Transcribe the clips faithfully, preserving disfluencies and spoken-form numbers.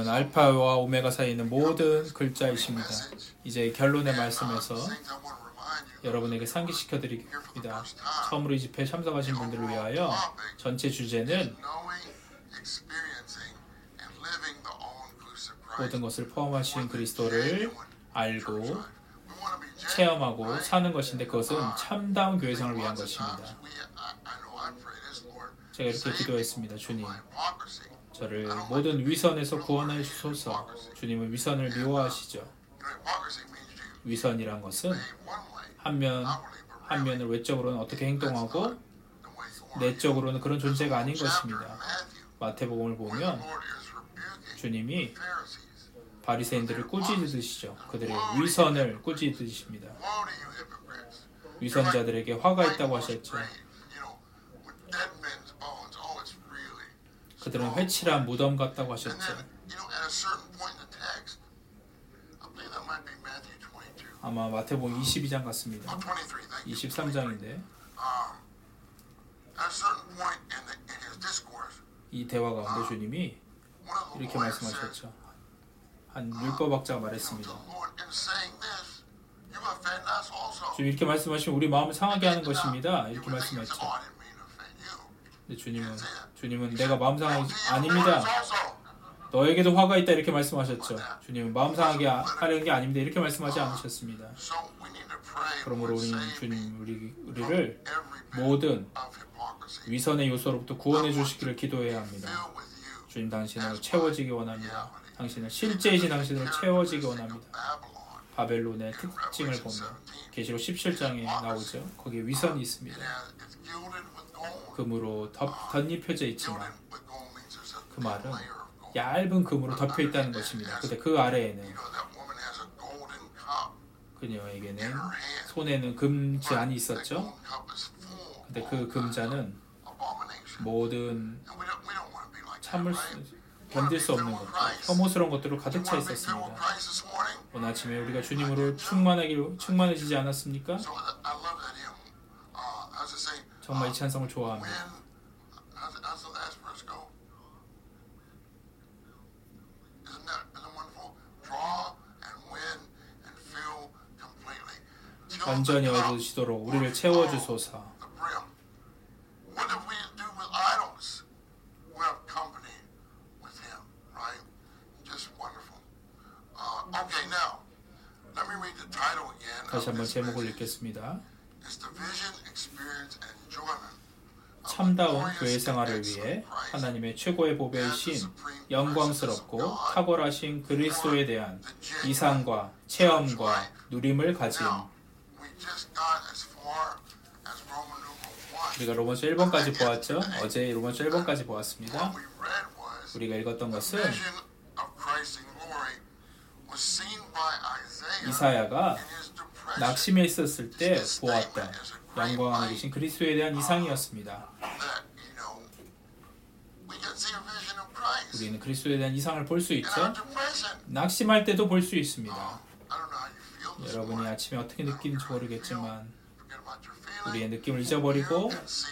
주님은 알파와 오메가 사이에 있는 모든 글자이십니다. 이제 결론의 말씀에서 여러분에게 상기시켜드립니다. 처음으로 이 집회에 참석하신 분들을 위하여 전체 주제는 모든 것을 포함하신 그리스도를 알고 체험하고 사는 것인데, 그것은 참다운 교회생활을 위한 것입니다. 제가 이렇게 기도했습니다. 주님, 저를 모든 위선에서 구원해 주소서. 주님은 위선을 미워하시죠. 위선이란 것은 한 면, 한 면을 외적으로는 어떻게 행동하고 내적으로는 그런 존재가 아닌 것입니다. 마태복음을 보면 주님이 바리새인들을 꾸짖으시죠. 그들의 위선을 꾸짖으십니다. 위선자들에게 화가 있다고 하셨죠. 그들은 회칠한 무덤 같다고 하셨죠. 아마 마태복음 이십이 장 같습니다. 이십삼 장인데 이 대화 가운데 주님이 이렇게 말씀하셨죠. 한 율법학자가 말했습니다. 주님 이렇게 말씀하시면 우리 마음을 상하게 하는 것입니다. 이렇게 말씀했죠. 근데 주님은 주님은 내가 마음 상하게 아닙니다. 너에게도 화가 있다 이렇게 말씀하셨죠. 주님은 마음 상하게 하려는 게 아닙니다. 이렇게 말씀하지 않으셨습니다. 그러므로 우리는 주님 우리, 우리를 모든 위선의 요소로부터 구원해 주시기를 기도해야 합니다. 주님 당신을 채워지기 원합니다. 당신을 실제이신 당신으로 채워지기 원합니다. 바벨론의 특징을 보면 계시록 십칠 장에 나오죠. 거기에 위선이 있습니다. 금으로 덧, 덧입혀져 있지만 그 말은 얇은 금으로 덮여 있다는 것입니다. 근데 그 아래에는 그녀에게는 손에는 금잔이 있었죠. 근데 그 금잔은 모든 참을 수, 견딜 수 없는 것들, 혐오스러운 것들로 가득 차 있었습니다. 오늘 아침에 우리가 주님으로 충만하기, 충만해지지 않았습니까? 정말 이 찬송을 좋아합니다. 완전히 얻으시도록 우리를 채워주소서. 다시 한번 제목을 읽겠습니다. 참다운 교회 생활을 위해 하나님의 최고의 보배이신 영광스럽고 탁월하신 그리스도에 대한 이상과 체험과 누림을 가진, 우리가 로마서 일 번까지 보았죠? 어제 로마서 일 번까지 보았습니다. 우리가 읽었던 것은 이사야가 낙심해 있었을 때 보았던 영광 안에 계신 그리스도에 대한 이상이었습니다. 우리는 그리스도에 대한 이상을 볼 수 있죠? 낙심할 때도 볼 수 있습니다. 여러분이 아침에 어떻게 느끼는지 모르겠지만 우리의 느낌을 잊어버리고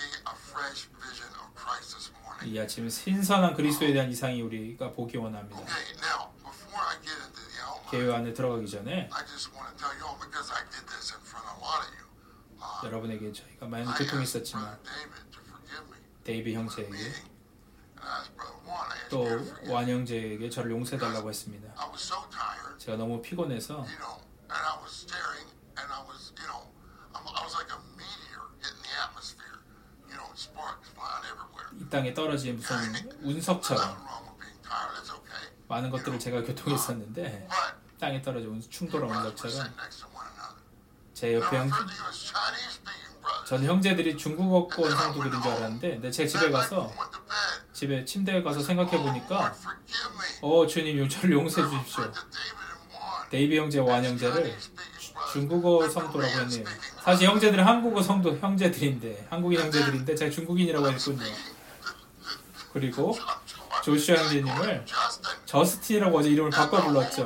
이 아침 신선한 그리스도에 대한 이상이 우리가 보기 원합니다. 교회 안에 들어가기 전에 여러분에게 저희가 많은 고통이 있었지만 데이비 형제에게 또 완 형제에게 저를 용서해달라고 했습니다. 제가 너무 피곤해서 이 땅에 떨어진 무슨 운석처럼 많은 것들을 제가 교통했었는데 땅에 떨어진 충돌한 운석처럼 제 옆에 형, 저는 형제들이 중국어권 성도들인 줄 알았는데 근데 제가 집에 가서 집에 침대에 가서 생각해 보니까 어 주님 저를 용서해 주십시오. 데이비 형제와 완 형제를 중국어 성도라고 했네요. 사실 형제들은 한국어 성도 형제들인데 한국인 형제들인데 제가 중국인이라고 했군요. 그리고 조슈아 형제님을 저스틴이라고 어제 이름을 바꿔 불렀죠.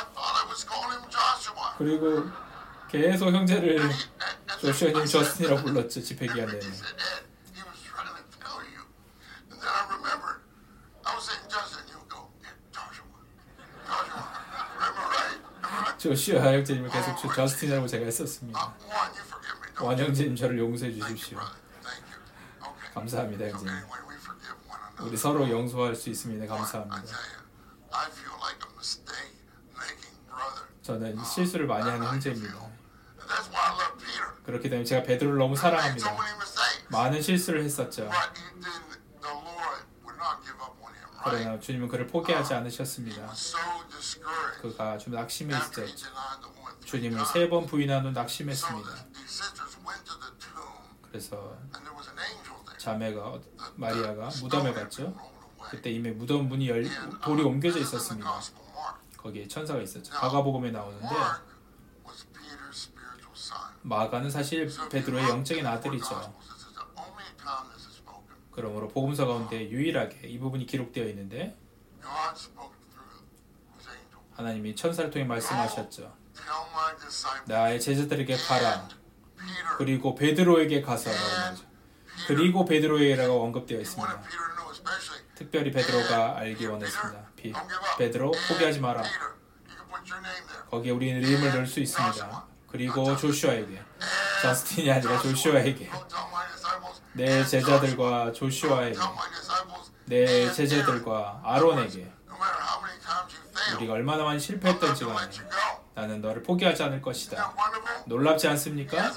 그리고 계속 형제를 조슈아 형님 저스틴이라고 불렀죠. 집회 기간 내내. 조슈아 형제님을 계속 저, 저스틴이라고 제가 했었습니다. 원 형제님 저를 용서해 주십시오. 감사합니다 형제님. 우리 서로 용서할 수 있습니다. 감사합니다. 저는 실수를 많이 하는 형제입니다. 그렇기 때문에 제가 베드로를 너무 사랑합니다. 많은 실수를 했었죠. 그러나 주님은 그를 포기하지 않으셨습니다. 그가 좀 낙심해 있었죠. 주님을 세 번 부인한 후 낙심했습니다. 그래서 자매가 마리아가 무덤에 갔죠. 그때 이미 무덤 문이 열, 돌이 옮겨져 있었습니다. 거기에 천사가 있었죠. 마가복음에 나오는데 마가는 사실 베드로의 영적인 아들이죠. 그러므로 복음서 가운데 유일하게 이 부분이 기록되어 있는데 하나님이 천사를 통해 말씀하셨죠. 나의 제자들에게 가라. 그리고 베드로에게 가서 그리고 베드로에게라고 언급되어 있습니다. 특별히 베드로가 알기 원했습니다. 비, 베드로 포기하지 마라. 거기에 우리는 이름을 넣을 수 있습니다. 그리고 조슈아에게, 저스틴이 아니라 조슈아에게, 내 제자들과 조슈아에게, 내 제자들과 아론에게, 우리가 얼마나 많이 실패했던지 간에 나는 너를 포기하지 않을 것이다. 놀랍지 않습니까?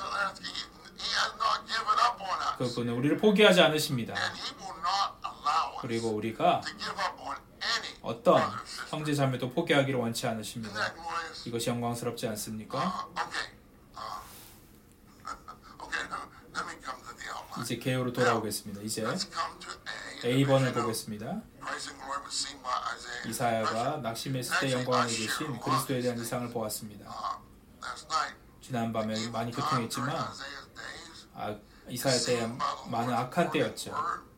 그분은 우리를 포기하지 않으십니다. 그리고 우리가 어떤 형제 자매도 포기하기를 원치 않으십니다. 이것이 영광스럽지 않습니까? 이제 개요로 돌아오겠습니다. 이제 에이번을 보겠습니다. 이사야가 낙심했을 때 영광 안에 계신 그리스도에 대한 이상을 보았습니다. 지난밤에 많이 교통했지만 아, 이사야 때 많은 악한 때였죠.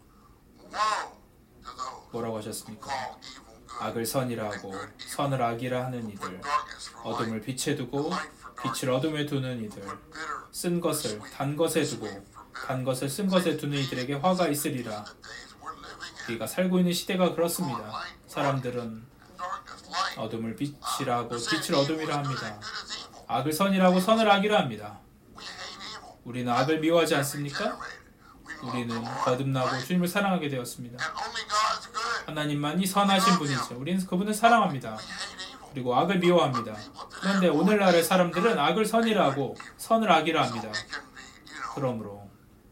뭐라고 하셨습니까? 악을 선이라 하고 선을 악이라 하는 이들, 어둠을 빛에 두고 빛을 어둠에 두는 이들, 쓴 것을 단 것에 두고 단 것을 쓴 것에 두는 이들에게 화가 있으리라. 우리가 살고 있는 시대가 그렇습니다. 사람들은 어둠을 빛이라 하고 빛을 어둠이라 합니다. 악을 선이라 고 선을 악이라 합니다. 우리는 악을 미워하지 않습니까? 우리는 거듭나고 주님을 사랑하게 되었습니다. 하나님만이 선하신 분이죠. 우리는 그분을 사랑합니다. 그리고 악을 미워합니다. 그런데 오늘날의 사람들은 악을 선이라 하고 선을 악이라 합니다. 그러므로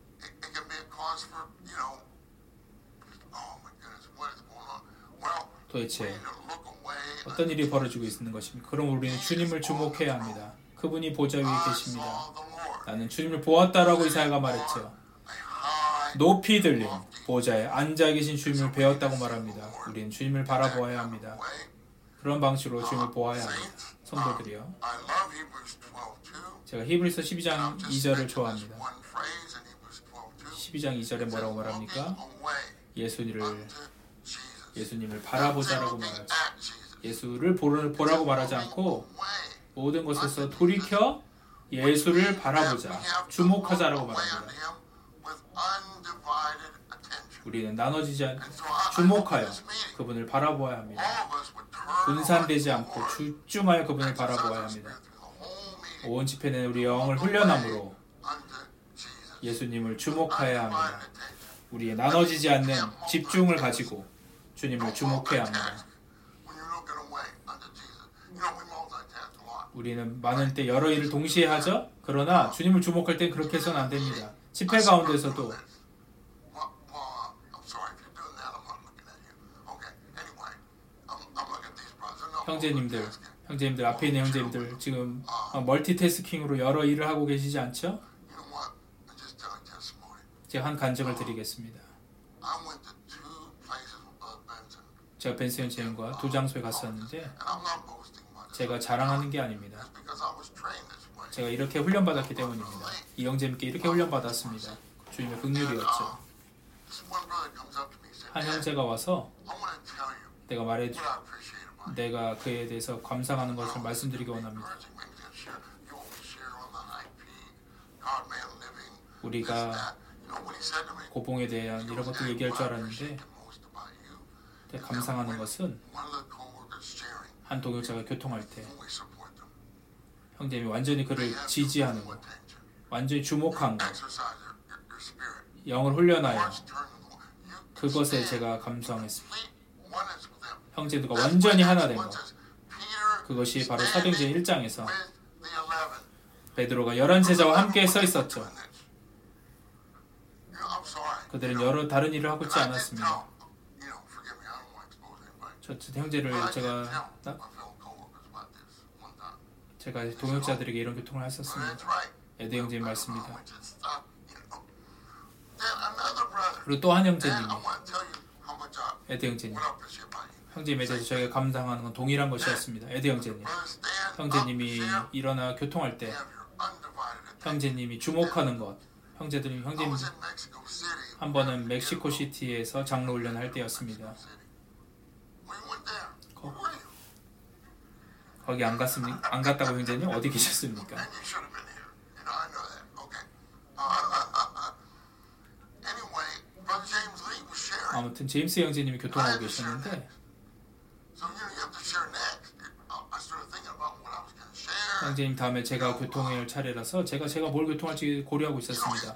도대체 어떤 일이 벌어지고 있는 것입니까? 그럼 우리는 주님을 주목해야 합니다. 그분이 보좌 위에 계십니다. 나는 주님을 보았다라고 이사야가 말했죠. 높이 들린 보좌에 앉아 계신 주님을 배웠다고 말합니다. 우리는 주님을 바라보아야 합니다. 그런 방식으로 주님을 보아야 합니다. 성도들이요. 제가 히브리서 십이 장 이 절을 좋아합니다. 십이 장 이 절에 뭐라고 말합니까? 예수님을 예수님을 바라보자라고 말하죠. 예수를 보라고 말하지 않고 모든 것에서 돌이켜 예수를 바라보자, 주목하자라고 말합니다. 우리는 나눠지지 않고 주목하여 그분을 바라보아야 합니다. 분산되지 않고 집중하여 그분을 바라보아야 합니다. 온 집회는 우리 영을 훈련함으로 예수님을 주목해야 합니다. 우리의 나눠지지 않는 집중을 가지고 주님을 주목해야 합니다. 우리는 많은 때 여러 일을 동시에 하죠. 그러나 주님을 주목할 땐 그렇게 해서는 안 됩니다. 집회 가운데서도 형제님들, 형제님들 앞에 있는 형제님들 지금 멀티태스킹으로 여러 일을 하고 계시지 않죠? 제가 한 간증을 드리겠습니다. 제가 벤슨 형제님과 두 장소에 갔었는데 제가 자랑하는 게 아닙니다. 제가 이렇게 훈련받았기 때문입니다. 이 형제님께 이렇게 훈련받았습니다. 주님의 긍휼이었죠. 한 형제가 와서 내가 말해 내가 그에 대해서 감사하는 것을 말씀드리기 원합니다. 우리가 고봉에 대한 이런 것들 얘기할 줄 알았는데 감상하는 것은 한 동역자가 교통할 때 형제님이 완전히 그를 지지하는 거, 완전히 주목한 거, 영을 훈련하여 그것에 제가 감사했습니다. 형제들과 완전히 하나 된 것, 그것이 바로 사도행전 일 장에서 베드로가 열한 제자와 함께 서 있었죠. 그들은 여러 다른 일을 하고 있지 않았습니다. 저 형제를 제가 제가 동역자들에게 이런 교통을 했었습니다. 에드 형제의 말씀입니다. 그리고 또 한 형제님이 에드 형제님 형제님에 대해서 저희가 감당하는 건 동일한 것이었습니다. 에드 형제님 형제님이 일어나 교통할 때 형제님이 주목하는 것, 형제들이 형제님 한 번은 멕시코시티에서 장로 훈련을 할 때였습니다. 거, 거기 안 갔습니까? 안 갔다고 형제님? 어디 계셨습니까? 아무튼 제임스 형제님이 교통하고 계셨는데 형제님 다음에 제가 교통할 차례라서 제가 제가 뭘 교통할지 고려하고 있었습니다.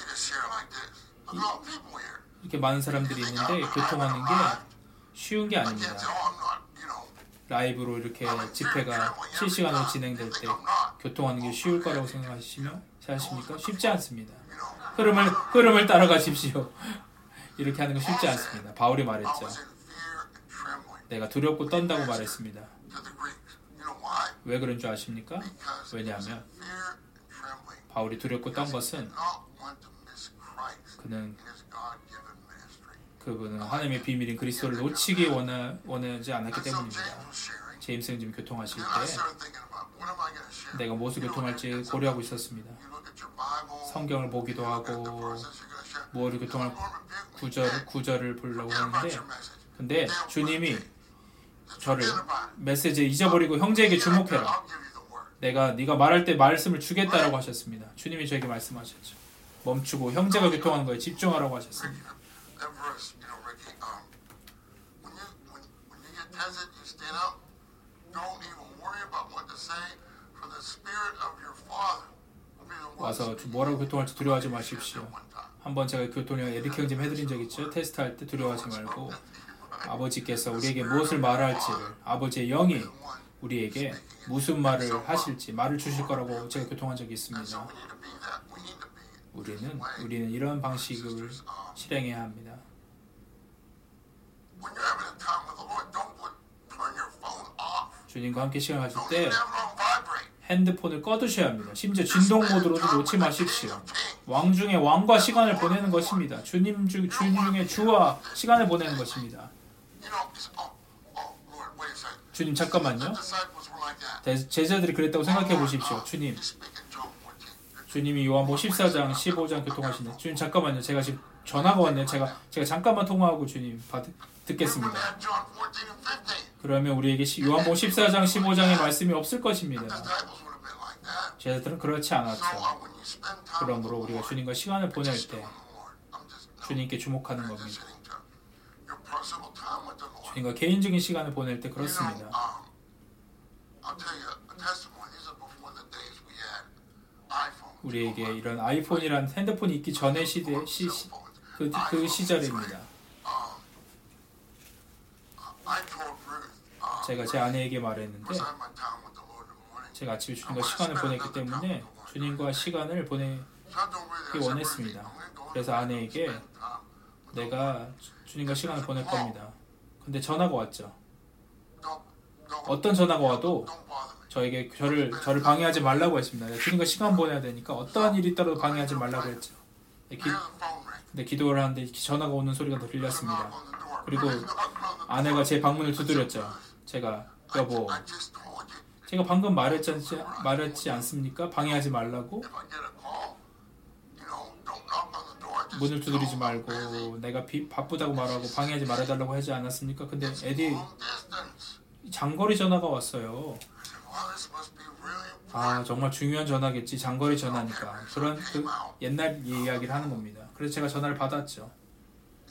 이렇게 많은 사람들이 있는데 교통하는 게 쉬운 게 아닙니다. 라이브로 이렇게 집회가 실시간으로 진행될 때 교통하는 게 쉬울 거라고 생각하시면 생각하십니까? 쉽지 않습니다. 흐름을 흐름을 따라가십시오. 이렇게 하는 건 쉽지 않습니다. 바울이 말했죠. 내가 두렵고 떤다고 말했습니다. 왜 그런 줄 아십니까? 왜냐하면 바울이 두렵고 떤 것은 그는 그분은 하나님의 비밀인 그리스도를 놓치기 원하, 원하지 않았기 때문입니다. 제임스 형님 교통하실 때 내가 무엇을 교통할지 고려하고 있었습니다. 성경을 보기도 하고 무엇을 교통할 구절, 구절을 보려고 하는데 근데 주님이 저를 메시지에 잊어버리고 형제에게 주목해라. 내가 네가 말할 때 말씀을 주겠다라고 하셨습니다. 주님이 저에게 말씀하셨죠. 멈추고 형제가 교통하는 거에 집중하라고 하셨습니다. 와서 뭐라고 교통할지 두려워하지 마십시오. 한번 제가 교통을 에릭 형님 해드린 적 있죠. 테스트할 때 두려워하지 말고 아버지께서 우리에게 무엇을 말할지를 아버지의 영이 우리에게 무슨 말을 하실지 말을 주실 거라고 제가 교통한 적이 있습니다. 우리는 우리는 이런 방식을 실행해야 합니다. 주님과 함께 시간 가질 때 핸드폰을 꺼두셔야 합니다. 심지어 진동 모드로도 놓지 마십시오. 왕 중에 왕과 시간을 보내는 것입니다. 주님 주, 주 중에 주와 시간을 보내는 것입니다. 주님 잠깐만요. 제자들이 그랬다고 생각해 보십시오. 주님 주님이 요한복음 십사 장 십오 장 교통하시네. 주님 잠깐만요. 제가 지금 전화가 왔네요. 제가 제가 잠깐만 통화하고 주님 받, 듣겠습니다. 그러면 우리에게 요한복음 십사 장 십오 장의 말씀이 없을 것입니다. 제자들은 그렇지 않았죠. 그러므로 우리가 주님과 시간을 보낼 때 주님께 주목하는 겁니다. 주님과 개인적인 시간을 보낼 때 그렇습니다. 우리에게 이런 아이폰이란 핸드폰이 있기 전의 시대, 시, 그, 그 시절입니다. 제가 제 아내에게 말했는데 제가 아침에 주님과 시간을 보냈기 때문에 주님과 시간을 보내기 원했습니다. 그래서 아내에게 내가 주님과 시간을 보낼 겁니다. 근데 전화가 왔죠. 어떤 전화가 와도 저에게 저를 저를 방해하지 말라고 했습니다. 주님과 시간 보내야 되니까 어떠한 일이 있더라도 방해하지 말라고 했죠. 기, 근데 기도를 하는데 전화가 오는 소리가 들렸습니다. 그리고 아내가 제 방문을 두드렸죠. 제가 여보, 제가 방금 말했지, 말했지 않습니까? 방해하지 말라고. 문을 두드리지 말고 내가 비, 바쁘다고 말하고 방해하지 말아달라고 하지 않았습니까? 근데 에디 장거리 전화가 왔어요. 아 정말 중요한 전화겠지. 장거리 전화니까. 그런 그 옛날 이야기를 하는 겁니다. 그래서 제가 전화를 받았죠.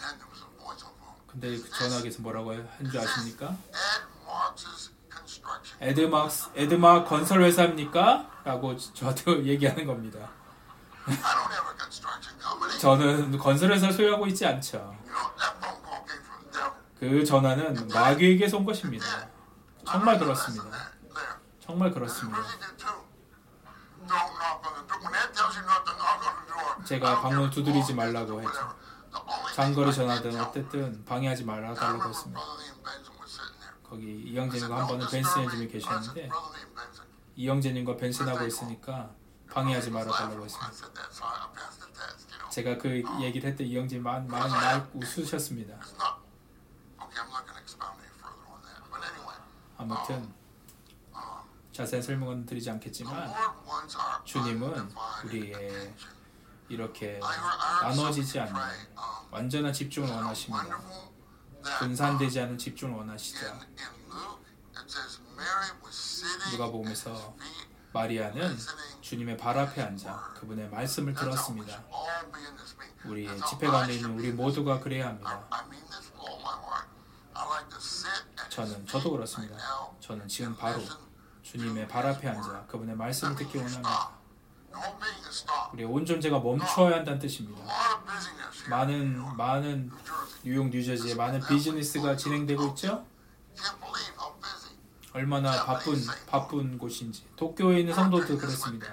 근데 그 전화기에서 뭐라고 한 줄 아십니까? 에드막 에드막 건설 회사입니까? 라고 저도 얘기하는 겁니다. 저는 건설 회사 소유하고 있지 않죠. 그 전화는 마귀에게서 온 것입니다. 정말 그렇습니다. 정말 그렇습니다. 제가 방문 두드리지 말라고 했죠. 장거리 전화든 어쨌든 방해하지 말아달라고 했습니다. 거기 이영재님과 한 번은 벤슨님이 계셨는데 이영재님과 벤슨하고 있으니까 방해하지 말아달라고 했습니다. 제가 그 얘기를 했더니 이영재님 많이 막 웃으셨습니다. 아무튼 자세한 설명은 드리지 않겠지만 주님은 우리의 이렇게 나눠지지 않는 완전한 집중을 원하십니다. 분산되지 않은 집중을 원하시죠. 누가복음에서 마리아는 주님의 발 앞에 앉아 그분의 말씀을 들었습니다. 우리의 집회 가운데 있는 우리 모두가 그래야 합니다. 저는 저도 그렇습니다. 저는 지금 바로 주님의 발 앞에 앉아 그분의 말씀을 듣기 원합니다. 우리의 온 존재가 멈춰야 한다는 뜻입니다. 많은 많은 뉴욕, 뉴저지에 많은 비즈니스가 진행되고 있죠. 얼마나 바쁜 바쁜 곳인지. 도쿄에 있는 성도도 그렇습니다.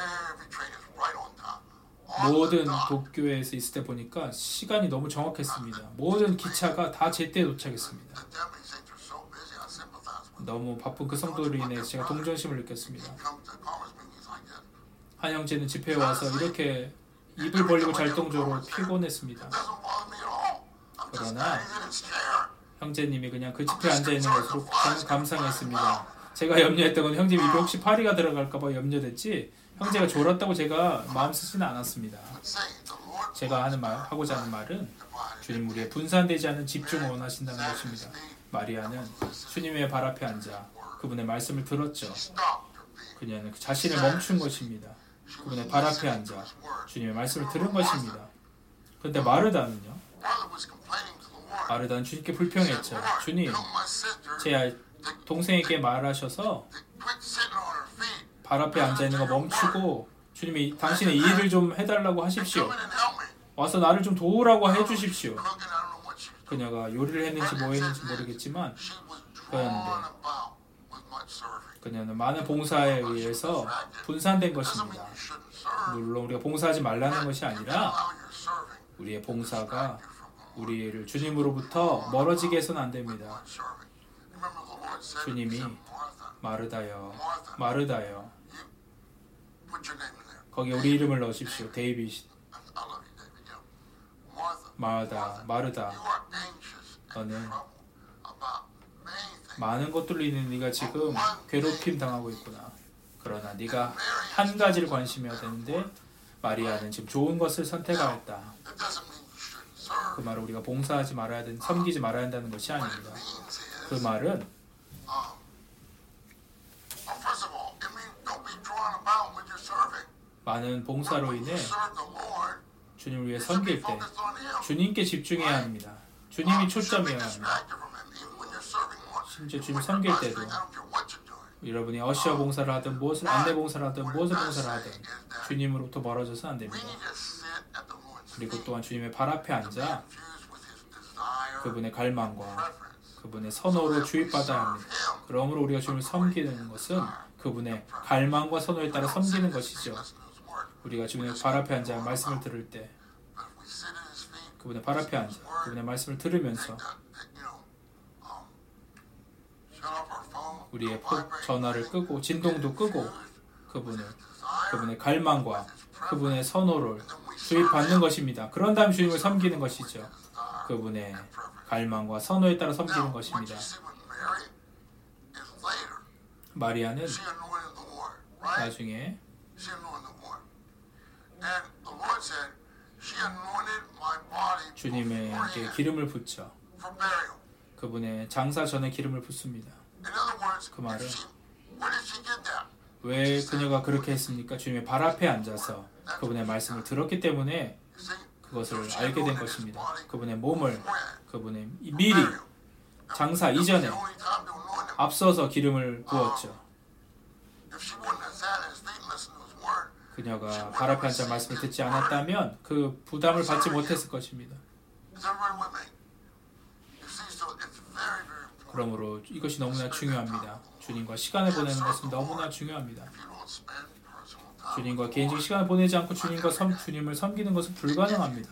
모든 도쿄에서 있을 때 보니까 시간이 너무 정확했습니다. 모든 기차가 다 제때 도착했습니다. 너무 바쁜 그 성도로 인해 제가 동정심을 느꼈습니다. 한 형제는 집회에 와서 이렇게 입을 벌리고 잘 정도로 피곤했습니다. 그러나 형제님이 그냥 그 집회에 앉아있는 것으로 저는 감상했습니다. 제가 염려했던 건 형제님 입에 혹시 파리가 들어갈까봐 염려됐지 형제가 졸았다고 제가 마음 쓰지는 않았습니다. 제가 하는 말, 하고자 하는 말은 주님 우리의 분산되지 않은 집중을 원하신다는 것입니다. 마리아는 주님의 발 앞에 앉아 그분의 말씀을 들었죠. 그녀는 자신을 멈춘 것입니다. 그분의 발 앞에 앉아 주님의 말씀을 들은 것입니다. 그런데 마르다는요? 마르다는 주님께 불평했죠. 주님, 제 동생에게 말하셔서 발 앞에 앉아있는 거 멈추고 주님이 당신의 일을 좀 해달라고 하십시오. 와서 나를 좀 도우라고 해주십시오. 그녀가 요리를 했는지 뭐 했는지 모르겠지만 그랬는데 그녀는 많은 봉사에 의해서 분산된 것입니다. 물론 우리가 봉사하지 말라는 것이 아니라 우리의 봉사가 우리를 주님으로부터 멀어지게 해서는 안 됩니다. 주님이 마르다요, 마르다요. 거기에 우리 이름을 넣으십시오. 데이빗. 마르다, 마르다. 너는 많은 것들로 인해 네가 지금 괴롭힘 당하고 있구나. 그러나 네가 한 가지를 관심해야 되는데 마리아는 지금 좋은 것을 선택하였다. 그 말은 우리가 봉사하지 말아야 된, 섬기지 말아야 한다는 것이 아닙니다. 그 말은 많은 봉사로 인해 주님을 위해 섬길 때 주님께 집중해야 합니다. 주님이 초점이어야 합니다. 심지어 주님 섬길 때도 여러분이 어시어 봉사를 하든 무엇을 안내 봉사를 하든 무엇을 봉사를 하든 주님으로부터 멀어져서는 안 됩니다. 그리고 또한 주님의 발 앞에 앉아 그분의 갈망과 그분의 선호로 주입받아야 합니다. 그러므로 우리가 주님을 섬기는 것은 그분의 갈망과 선호에 따라 섬기는 것이죠. 우리가 주님의 발 앞에 앉아 말씀을 들을 때 그분의 발 앞에 앉아 그분의 말씀을 들으면서 우리의 전화를 끄고 진동도 끄고 그분의 그분의 갈망과 그분의 선호를 주입받는 것입니다. 그런 다음 주님을 섬기는 것이죠. 그분의 갈망과 선호에 따라 섬기는 것입니다. 마리아는 나중에 주님에게 기름을 붓죠. 그분의 장사 전에 기름을 붓습니다. 그 말은 왜 그녀가 그렇게 했습니까? 주님의 발 앞에 앉아서 그분의 말씀을 들었기 때문에 그것을 알게 된 것입니다. 그분의 몸을 그분의 미리 장사 이전에 앞서서 기름을 부었죠. 그녀가 발 앞에 앉아 말씀을 듣지 않았다면 그 부담을 받지 못했을 것입니다. 그러므로 이것이 너무나 중요합니다. 주님과 시간을 보내는 것은 너무나 중요합니다. 주님과 개인적인 시간을 보내지 않고 주님과 섬, 주님을 섬기는 것은 불가능합니다.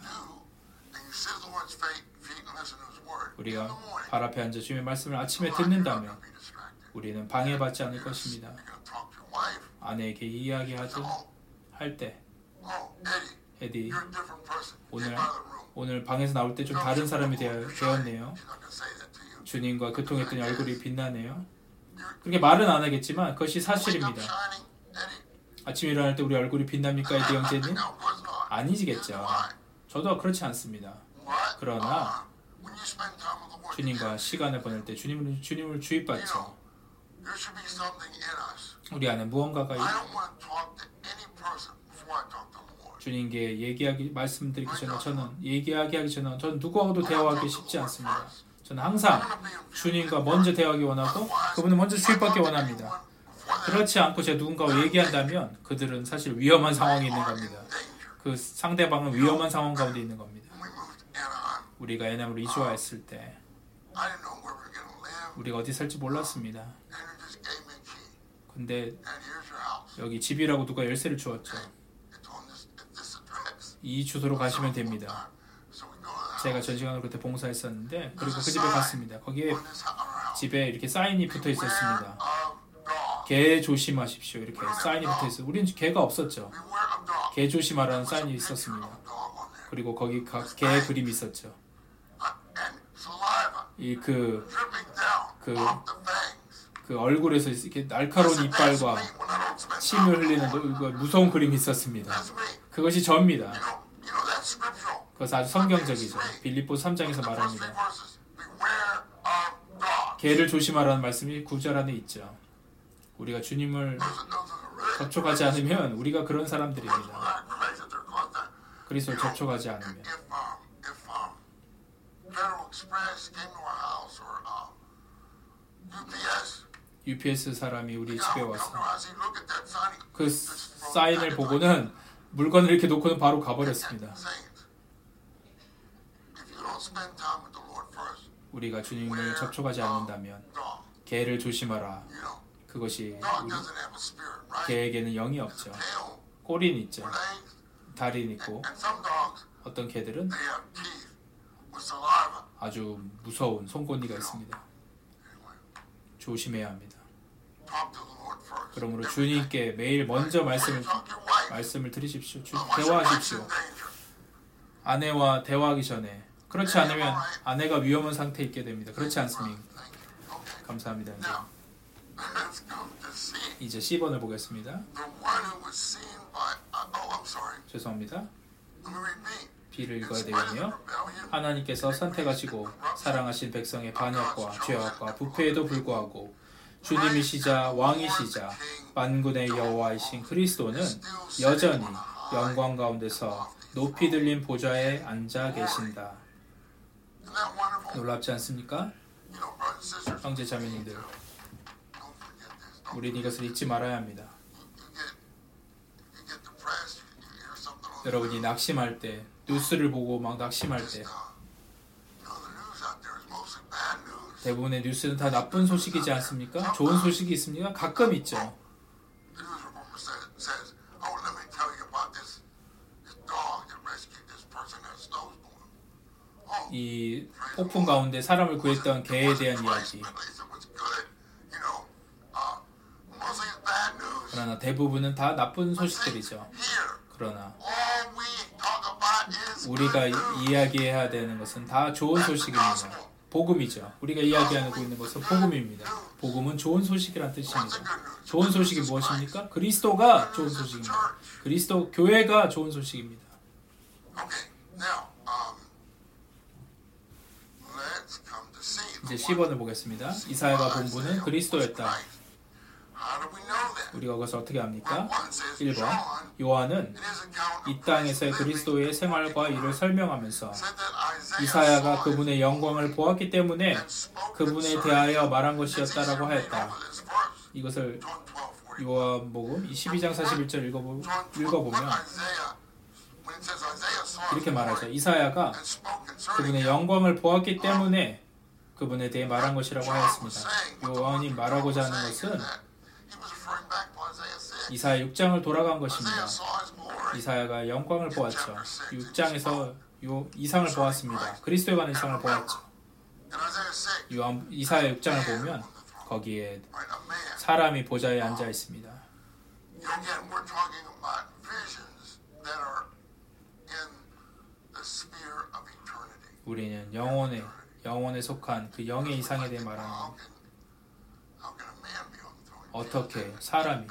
우리가 발 앞에 앉아 주님의 말씀을 아침에 듣는다면 우리는 방해받지 않을 것입니다. 아내에게 이야기하든 할 때, 에디, 오늘 오늘 방에서 나올 때 좀 다른 사람이 되었네요. 주님과 교통했더니 얼굴이 빛나네요. 그렇게 말은 안 하겠지만 그것이 사실입니다. 아침에 일어날 때 우리 얼굴이 빛납니까, 에디 형제님? 아니지겠죠. 저도 그렇지 않습니다. 그러나 주님과 시간을 보낼 때 주님을, 주님을 주입받죠. 우리 안에 무언가가 주님께 얘기하기 말씀드리기 전에 저는 얘기하기 하기 전에 저는 누구하고도 대화하기 쉽지 않습니다. 저는 항상 주님과 먼저 대화하기 원하고 그분은 먼저 주입받기 원합니다. 그렇지 않고 제가 누군가와 얘기한다면 그들은 사실 위험한 상황에 있는 겁니다. 그 상대방은 위험한 상황 가운데 있는 겁니다. 우리가 애남으로 이주하였을 때 우리가 어디 살지 몰랐습니다. 근데 여기 집이라고 누가 열쇠를 주었죠. 이 주소로 가시면 됩니다. 제가 전 시간으로 그때 봉사했었는데 그리고 그 집에 갔습니다. 거기에 집에 이렇게 사인이 붙어 있었습니다. 개 조심하십시오. 이렇게 사인이 붙어 있어요. 우리는 개가 없었죠. 개 조심하라는 사인이 있었습니다. 그리고 거기 개 그림이 있었죠. 이 그 그 그 얼굴에서 이렇게 날카로운 이빨과 침을 흘리는 무서운 그림이 있었습니다. 그것이 저입니다. 그것은 아주 성경적이죠. 빌립보서 삼 장에서 말합니다. 개를 조심하라는 말씀이 구 절 안에 있죠. 우리가 주님을 접촉하지 않으면 우리가 그런 사람들입니다. 그리스도를 접촉하지 않으면. 유피에스 사람이 우리 집에 와서 그 사인을 보고는 물건을 이렇게 놓고는 바로 가버렸습니다. 우리가 주님을 접촉하지 않는다면 개를 조심하라. 그것이 우리 개에게는 영이 없죠. 꼬리는 있죠. 다리는 있고 어떤 개들은 아주 무서운 손꼬니가 있습니다. 조심해야 합니다. 그러므로 주님께 매일 먼저 말씀을 말씀을 드리십시오. 주, 대화하십시오. 아내와 대화하기 전에. 그렇지 않으면 아내가 위험한 상태에 있게 됩니다. 그렇지 않습니까? 감사합니다. 이제, 이제 십 번을 보겠습니다. 죄송합니다. B를 읽어야 되겠네요. 하나님께서 선택하시고 사랑하신 백성의 반역과 죄악과 부패에도 불구하고 주님이시자 왕이시자 만군의 여호와이신 그리스도는 여전히 영광 가운데서 높이 들린 보좌에 앉아 계신다. 놀랍지 않습니까? 형제 자매님들, 우리는 이것을 잊지 말아야 합니다. 여러분이 낙심할 때, 뉴스를 보고 막 낙심할 때 대부분의 뉴스는 다 나쁜 소식이지 않습니까? 좋은 소식이 있습니까? 가끔 있죠. 이 폭풍 가운데 사람을 구했던 개에 대한 이야기. 그러나 대부분은 다 나쁜 소식들이죠. 그러나 우리가 이야기해야 되는 것은 다 좋은 소식입니다. 복음이죠. 우리가 이야기하고 있는 것은 복음입니다. 복음은 좋은 소식이란 뜻입니다. 좋은 소식이 무엇입니까? 그리스도가 좋은 소식입니다. 그리스도 교회가 좋은 소식입니다. 이제 십 번을 보겠습니다. 이사야가 본분은 그리스도였다. 우리가 그것을 어떻게 합니까? 일 번 요한은 이 땅에서의 그리스도의 생활과 일을 설명하면서 이사야가 그분의 영광을 보았기 때문에 그분에 대하여 말한 것이었다라고 하였다. 이것을 요한복음 이십이 장 사십일 절 읽어보, 읽어보면 이렇게 말하죠. 이사야가 그분의 영광을 보았기 때문에 그분에 대해 말한 것이라고 하였습니다. 요한이 말하고자 하는 것은 이사야 육 장을 돌아간 것입니다. 이사야가 영광을 보았죠. 육 장에서 요 이상을 보았습니다. 그리스도에 관한 이상을 보았죠. 요한 이사야 육 장을 보면 거기에 사람이 보좌에 앉아 있습니다. 우리는 영혼에 영혼에 속한 그 영의 이상에 대해 말하는 겁니다. 어떻게 사람이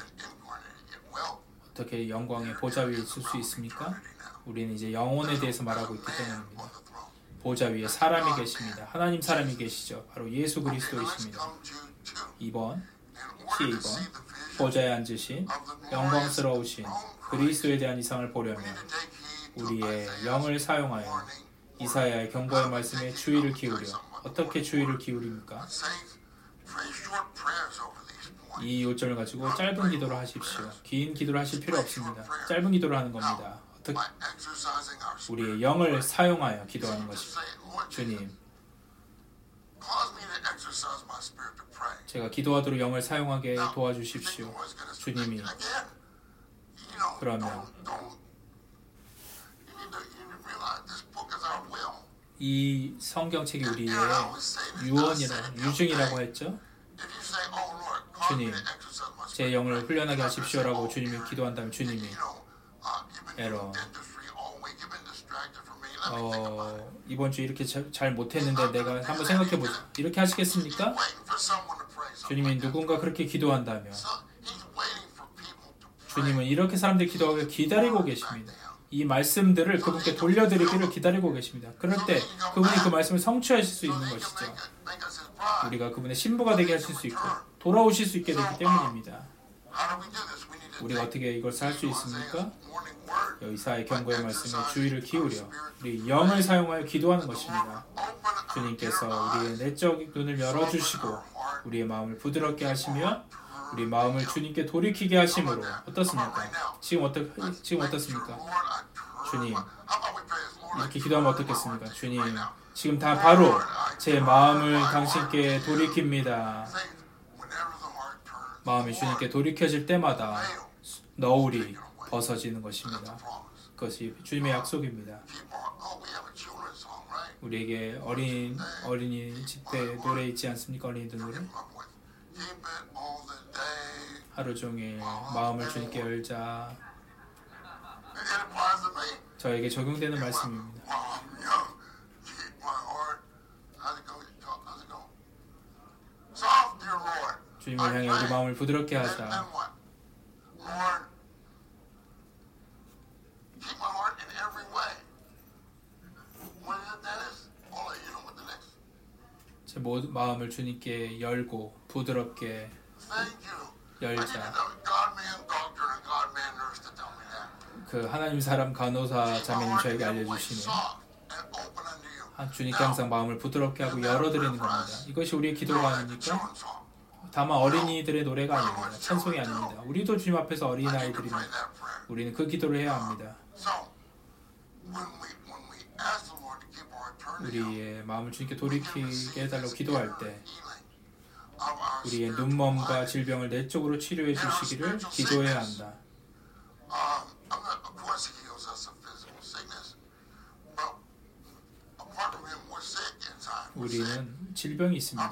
어떻게 영광의 보좌 위에 있을 수 있습니까? 우리는 이제 영혼에 대해서 말하고 있기 때문입니다. 보좌 위에 사람이 계십니다. 하나님 사람이 계시죠. 바로 예수 그리스도이십니다. 이 번 시 이 번 보좌에 앉으신 영광스러우신 그리스도에 대한 이상을 보려면 우리의 영을 사용하여 이사야의 경고의 말씀에 주의를 기울여 어떻게 주의를 기울입니까? 이 요점을 가지고 짧은 기도를 하십시오. 긴 기도를 하실 필요 없습니다. 짧은 기도를 하는 겁니다. 어떻게 우리의 영을 사용하여 기도하는 것입니다. 주님, 제가 기도하도록 영을 사용하게 도와주십시오. 주님이 그러면 이 성경책이 우리의 유언이라 유증이라고 했죠. 주님, 제 영을 훈련하게 하십시오라고 주님이 기도한다면 주님이 에러 어, 이번 주 이렇게 자, 잘 못했는데 내가 한번 생각해보자. 이렇게 하시겠습니까? 주님이 누군가 그렇게 기도한다면 주님은 이렇게 사람들이 기도하길 기다리고 계십니다. 이 말씀들을 그분께 돌려드리기를 기다리고 계십니다. 그럴 때 그분이 그 말씀을 성취하실 수 있는 것이죠. 우리가 그분의 신부가 되게 하실 수 있고 돌아오실 수 있게 되기 때문입니다. 우리가 어떻게 이것을 할 수 있습니까? 이사야의 경고의 말씀에 주의를 기울여 우리 영을 사용하여 기도하는 것입니다. 주님께서 우리의 내적 눈을 열어주시고 우리의 마음을 부드럽게 하시며 우리 마음을 주님께 돌이키게 하심으로 어떻습니까? 지금 어떠 지금 어떻습니까? 주님, 이렇게 기도하면 어떻겠습니까? 주님, 지금 다 바로 제 마음을 당신께 돌이킵니다. 마음이 주님께 돌이켜질 때마다 너울이 벗어지는 것입니다. 그것이 주님의 약속입니다. 우리에게 어린 어린이 집회 노래 있지 않습니까? 어린이들 노래. 하루 종일 마음을 주님께 열자. 저에게 적용되는 말씀입니다. 주님을 향해 우리 마음을 부드럽게 하자. 제 모든 마음을 주님께 열고 부드럽게 열자. 그 하나님 사람 간호사 자매님 저에게 알려주시는 주님께 항상 마음을 부드럽게 하고 열어드리는 겁니다. 이것이 우리의 기도가 아닙니까? 다만 어린이들의 노래가 아닙니다. 찬송이 아닙니다. 우리도 주님 앞에서 어린아이들입니다. 우리는 그 기도를 해야 합니다. 우리의 마음을 주님께 돌이키게 해달라고 기도할 때 우리의 눈먼과 질병을 내적으로 치료해 주시기를 기도해야 한다. 우리는 질병이 있습니다.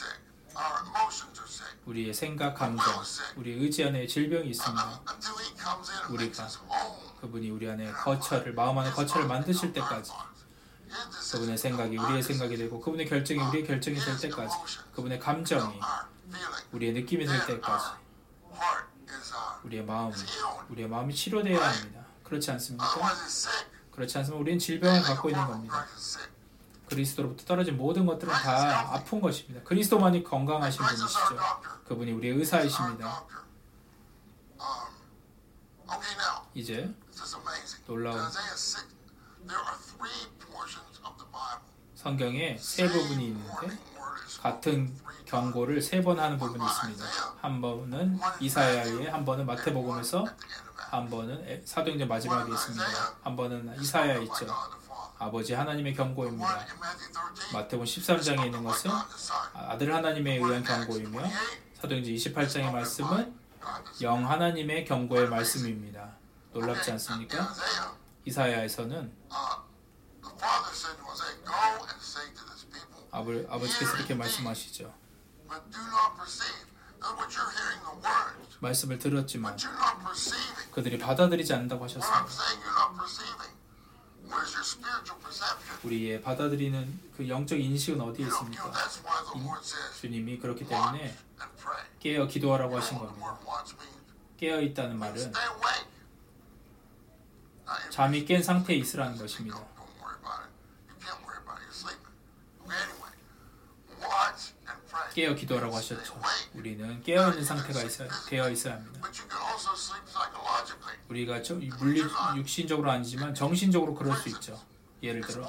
우리의 생각, 감정, 우리 의지 안에 질병이 있습니다. 우리가 그분이 우리 안에 거처를, 마음 안에 거처를 만드실 때까지 그분의 생각이 우리의 생각이 되고 그분의 결정이 우리의 결정이 될 때까지 그분의 감정이 우리의 느낌이 될 때까지 우리의 마음이 우리의 마음이 치료되어야 합니다. 그렇지 않습니까? 그렇지 않으면 우리는 질병을 갖고 있는 겁니다. 그리스도로부터 떨어진 모든 것들은 다 아픈 것입니다. 그리스도만이 건강하신 분이시죠. 그분이 우리의 의사이십니다. 이제 놀라운 성경에 세 부분이 있는데 같은 경고를 세 번 하는 부분이 있습니다. 한 번은 이사야에, 한 번은 마태복음에서, 한 번은 사도행전 마지막에 있습니다. 한 번은 이사야에 있죠. 아버지 하나님의 경고입니다. 마태복음 십삼 장에 있는 것은 아들 하나님에 의한 경고이며, 사도행전 이십팔 장의 말씀은 영 하나님의 경고의 말씀입니다. 놀랍지 않습니까? 이사야에서는 아버, 아버지께서 이렇게 말씀하시죠. 말씀을 들었지만 그들이 받아들이지 않는다고 하셨습니다. 우리의 받아들이는 그 영적 인식은 어디에 있습니까? 주님이 그렇기 때문에 깨어 기도하라고 하신 겁니다. 깨어 있다는 말은 잠이 깬 상태에 있으라는 것입니다. 깨어 기도하라고 하셨죠. 우리는 깨어 있는 상태가 있어야, 되어 있어야 합니다. 우리가 저, 물리 육신적으로 아니지만 정신적으로 그럴 수 있죠. 예를 들어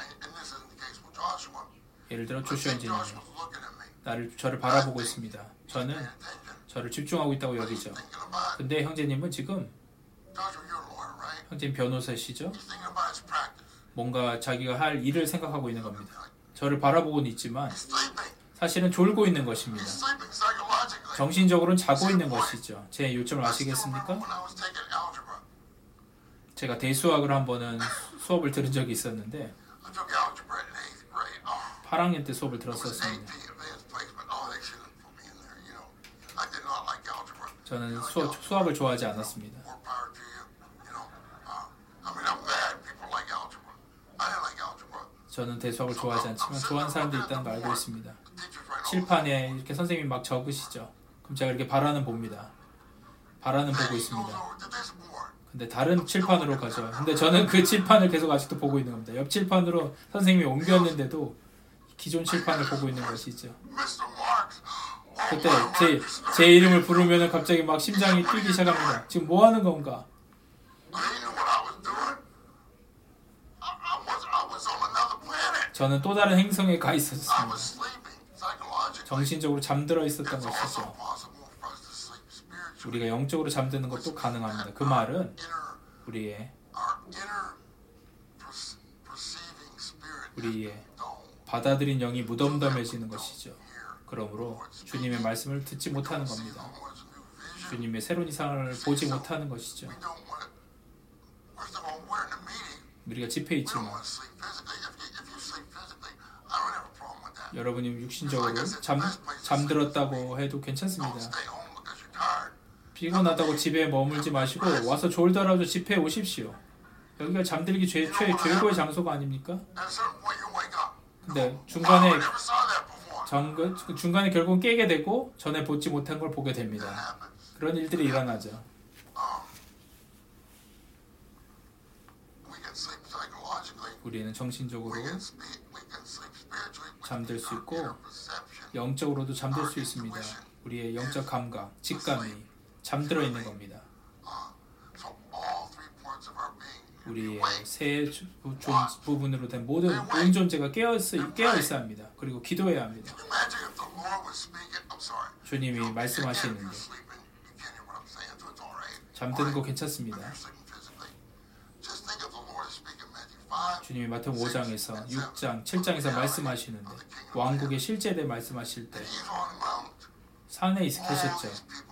예를 들어 조슈아인지님이 나를 저를 바라보고 있습니다. 저는 저를 집중하고 있다고 여기죠. 근데 형제님은 지금 형제님 변호사시죠? 뭔가 자기가 할 일을 생각하고 있는 겁니다. 저를 바라보고는 있지만 사실은 졸고 있는 것입니다. 정신적으로는 자고 있는 것이죠. 제 요점을 아시겠습니까? 제가 대수학을 한 번은 수업을 들은 적이 있었는데 팔 학년 때 수업을 들었었습니다. 저는 수, 수학을 좋아하지 않았습니다. 저는 대수학을 좋아하지 않지만 좋아하는 사람도 있다는 걸 알고 있습니다. 칠판에 이렇게 선생님이 막 적으시죠. 그럼 제가 이렇게 바라는 봅니다. 바라는 보고 있습니다. 근데 다른 칠판으로 가죠. 근데 저는 그 칠판을 계속 아직도 보고 있는 겁니다. 옆 칠판으로 선생님이 옮겼는데도 기존 칠판을 보고 있는 것이죠. 그때 제, 제 이름을 부르면 갑자기 막 심장이 뛰기 시작합니다. 지금 뭐 하는 건가? 저는 또 다른 행성에 가 있었습니다. 정신적으로 잠들어 있었던 것이죠. 우리가 영적으로 잠드는 것도 가능합니다. 그 말은 우리의 우리의 받아들인 영이 무덤덤해지는 것이죠. 그러므로 주님의 말씀을 듣지 못하는 겁니다. 주님의 새로운 이상을 보지 못하는 것이죠. 우리가 집회에 있지만 여러분이 육신적으로 잠, 잠들었다고 해도 괜찮습니다. 피곤하다고 집에 머물지 마시고 와서 졸더라도 집회에 오십시오. 여기가 잠들기 죄, 최, 최고의 장소가 아닙니까? 근데 중간에 정, 중간에 결국 깨게 되고 전에 보지 못한 걸 보게 됩니다. 그런 일들이 일어나죠. 우리는 정신적으로 잠들 수 있고 영적으로도 잠들 수 있습니다. 우리의 영적 감각, 직감이 잠들어 있는 겁니다. 우리의 세 부분으로 된 모든 온 존재가 깨어 있어, 깨어 있어야 합니다. 그리고 기도해야 합니다. 주님이 말씀하시는데 잠드는 거 괜찮습니다. 주님이 마태복음 오 장에서 육 장, 칠 장에서 말씀하시는데 왕국의 실제에 말씀하실 때 산에 계셨죠.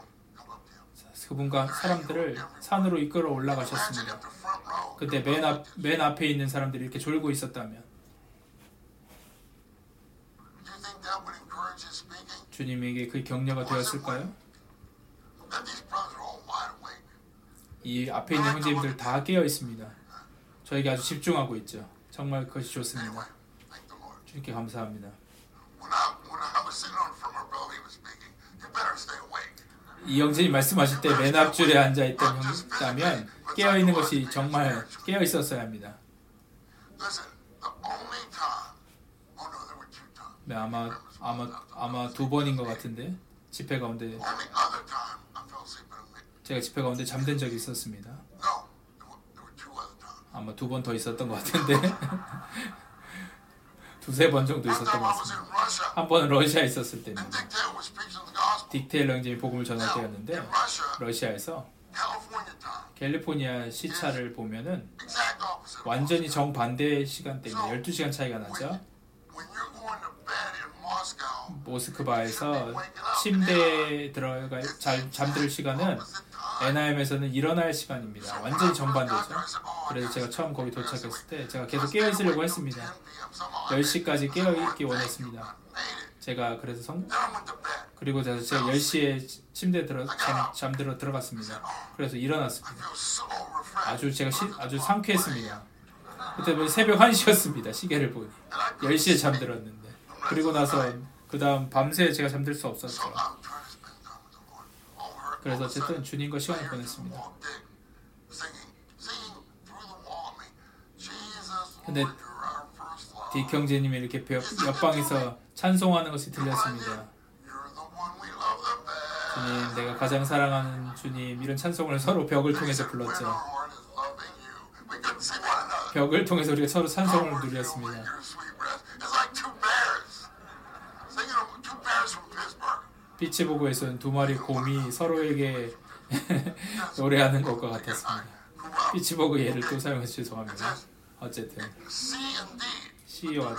그분과 사람들을 산으로 이끌어 올라가셨습니다. 그때 맨, 앞, 맨 앞에 있는 사람들이 이렇게 졸고 있었다면 주님에게 그 격려가 되었을까요? 이 앞에 있는 형제님들 다 깨어 있습니다. 저에게 아주 집중하고 있죠. 정말 그것이 좋습니다. 주님께 감사합니다. 이 형제님 말씀하실 때 맨 앞줄에 앉아있던 형이라면 깨어있는 것이 정말 깨어있었어야 합니다. 네, 아마 아마 아마 두 번인 것 같은데 집회 가운데 제가 집회 가운데 잠든 적이 있었습니다. 아마 두 번 더 있었던 것 같은데 두세 번 정도 있었던 것 같습니다. 한 번은 러시아에 있었을 때입니다. 딕테일 형제님이 복음을 전할 때였는데 러시아에서 캘리포니아 시차를 보면은 완전히 정반대의 시간대입니다. 열두 시간 차이가 나죠. 모스크바에서 침대에 들어가 잘 잠들 시간은 에나임에서는 일어날 시간입니다. 완전히 정반대죠. 그래서 제가 처음 거기 도착했을 때 제가 계속 깨어 있으려고 했습니다. 열 시까지 깨어 있기 원했습니다. 제가 그래서 성 그리고 제가 열 시에 침대에 들어 잠, 잠들어 들어갔습니다. 그래서 일어났습니다. 아주 제가 시, 아주 상쾌했습니다. 그때 새벽 한 시였습니다. 시계를 보니 열 시에 잠들었는데 그리고 나서 그 다음 밤새 제가 잠들 수 없었죠. 그래서 어쨌든 주님과 시간을 보냈습니다. 근데 딕 형제님이 이렇게 옆방에서 찬송하는 것이 들렸습니다. 주님, 내가 가장 사랑하는 주님, 이런 찬송을 서로 벽을 통해서 불렀죠. 벽을 통해서 우리가 서로 찬송을 누렸습니다. 피츠버그에서는 두 마리 곰이 서로에게 노래하는 것과 같았습니다. 피츠버그 예를 또 사용해서 죄송합니다. 어쨌든 C와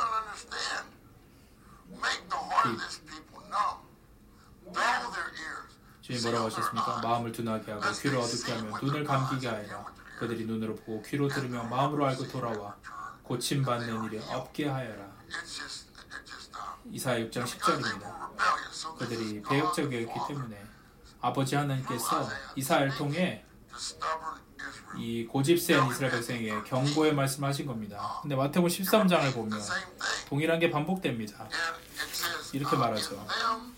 주님 뭐라고 하셨습니까? 마음을 둔하게 하고 귀를 어둡게 하며 눈을 감기게 하여라. 그들이 눈으로 보고 귀로 들으며 마음으로 알고 돌아와 고침받는 일이 없게 하여라. 이사야 육 장 십 절입니다. 그들이 배역적이었기 때문에 아버지 하나님께서 이사야를 통해 이 고집센 이스라엘 백성에게 경고의 말씀하신 겁니다. 근데 마태복음 십삼 장을 보면 동일한 게 반복됩니다. 이렇게 말하죠.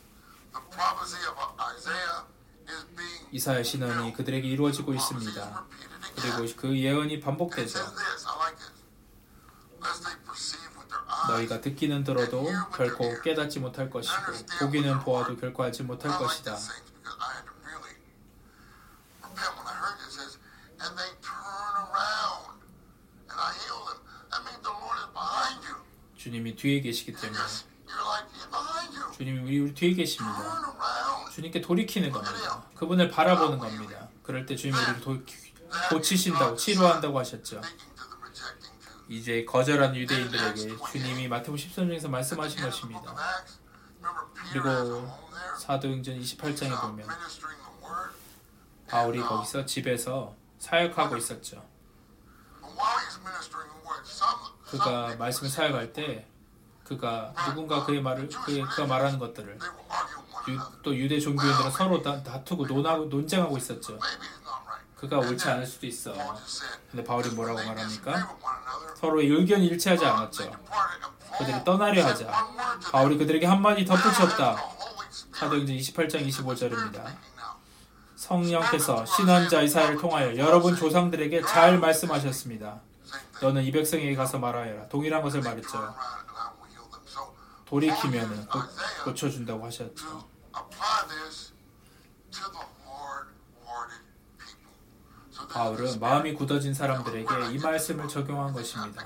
이사야 신언이 그들에게 이루어지고 있습니다. 그리고 그 예언이 반복되죠. 너희가 듣기는 들어도 결코 깨닫지 못할 것이고 보기는 보아도 결코 알지 못할 것이다. 주님이 뒤에 계시기 때문에 주님이 우리, 우리 뒤에 계십니다. 주님께 돌이키는 겁니다. 그분을 바라보는 겁니다. 그럴 때 주님이 우리를 도, 고치신다고 치료한다고 하셨죠. 이제 거절한 유대인들에게 주님이 마태복음 십삼 장에서 말씀하신 것입니다. 그리고 사도행전 이십팔 장에 보면 바울이 거기서 집에서 사역하고 있었죠. 그가 말씀을 사역할 때 그가 누군가 그의 말을 그가 말하는 것들을 유, 또 유대 종교인들은 서로 다, 다투고 논하고 논쟁하고 있었죠. 그가 옳지 않을 수도 있어. 근데 바울이 뭐라고 말합니까? 서로의 의견이 일치하지 않았죠. 그들이 떠나려 하자. 바울이 그들에게 한마디 덧붙였다. 사도행전 이십팔 장 이십오 절입니다. 성령께서 신언자 이사야를 통하여 여러분 조상들에게 잘 말씀하셨습니다. 너는 이 백성에게 가서 말하여라. 동일한 것을 말했죠. 돌이키면 고쳐준다고 하셨죠. 바울은 마음이 굳어진 사람들에게 이 말씀을 적용한 것입니다.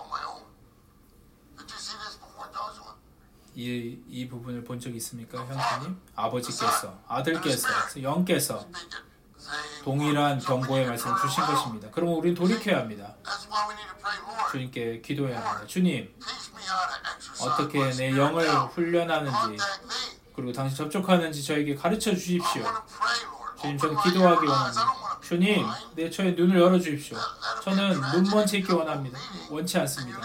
이, 이 부분을 본 적이 있습니까, 형제님? 아버지께서, 아들께서, 영께서 동일한 경고의 말씀을 주신 것입니다. 그러면 우리는 돌이켜야 합니다. 주님께 기도해야 합니다. 주님, 어떻게 내 영을 훈련하는지 그리고 당신 접촉하는지 저에게 가르쳐 주십시오. 주님, 저는 기도하기 원합니다. 주님, 내 저의 눈을 열어주십시오. 저는 눈먼 채 있기 원합니다. 원치 않습니다.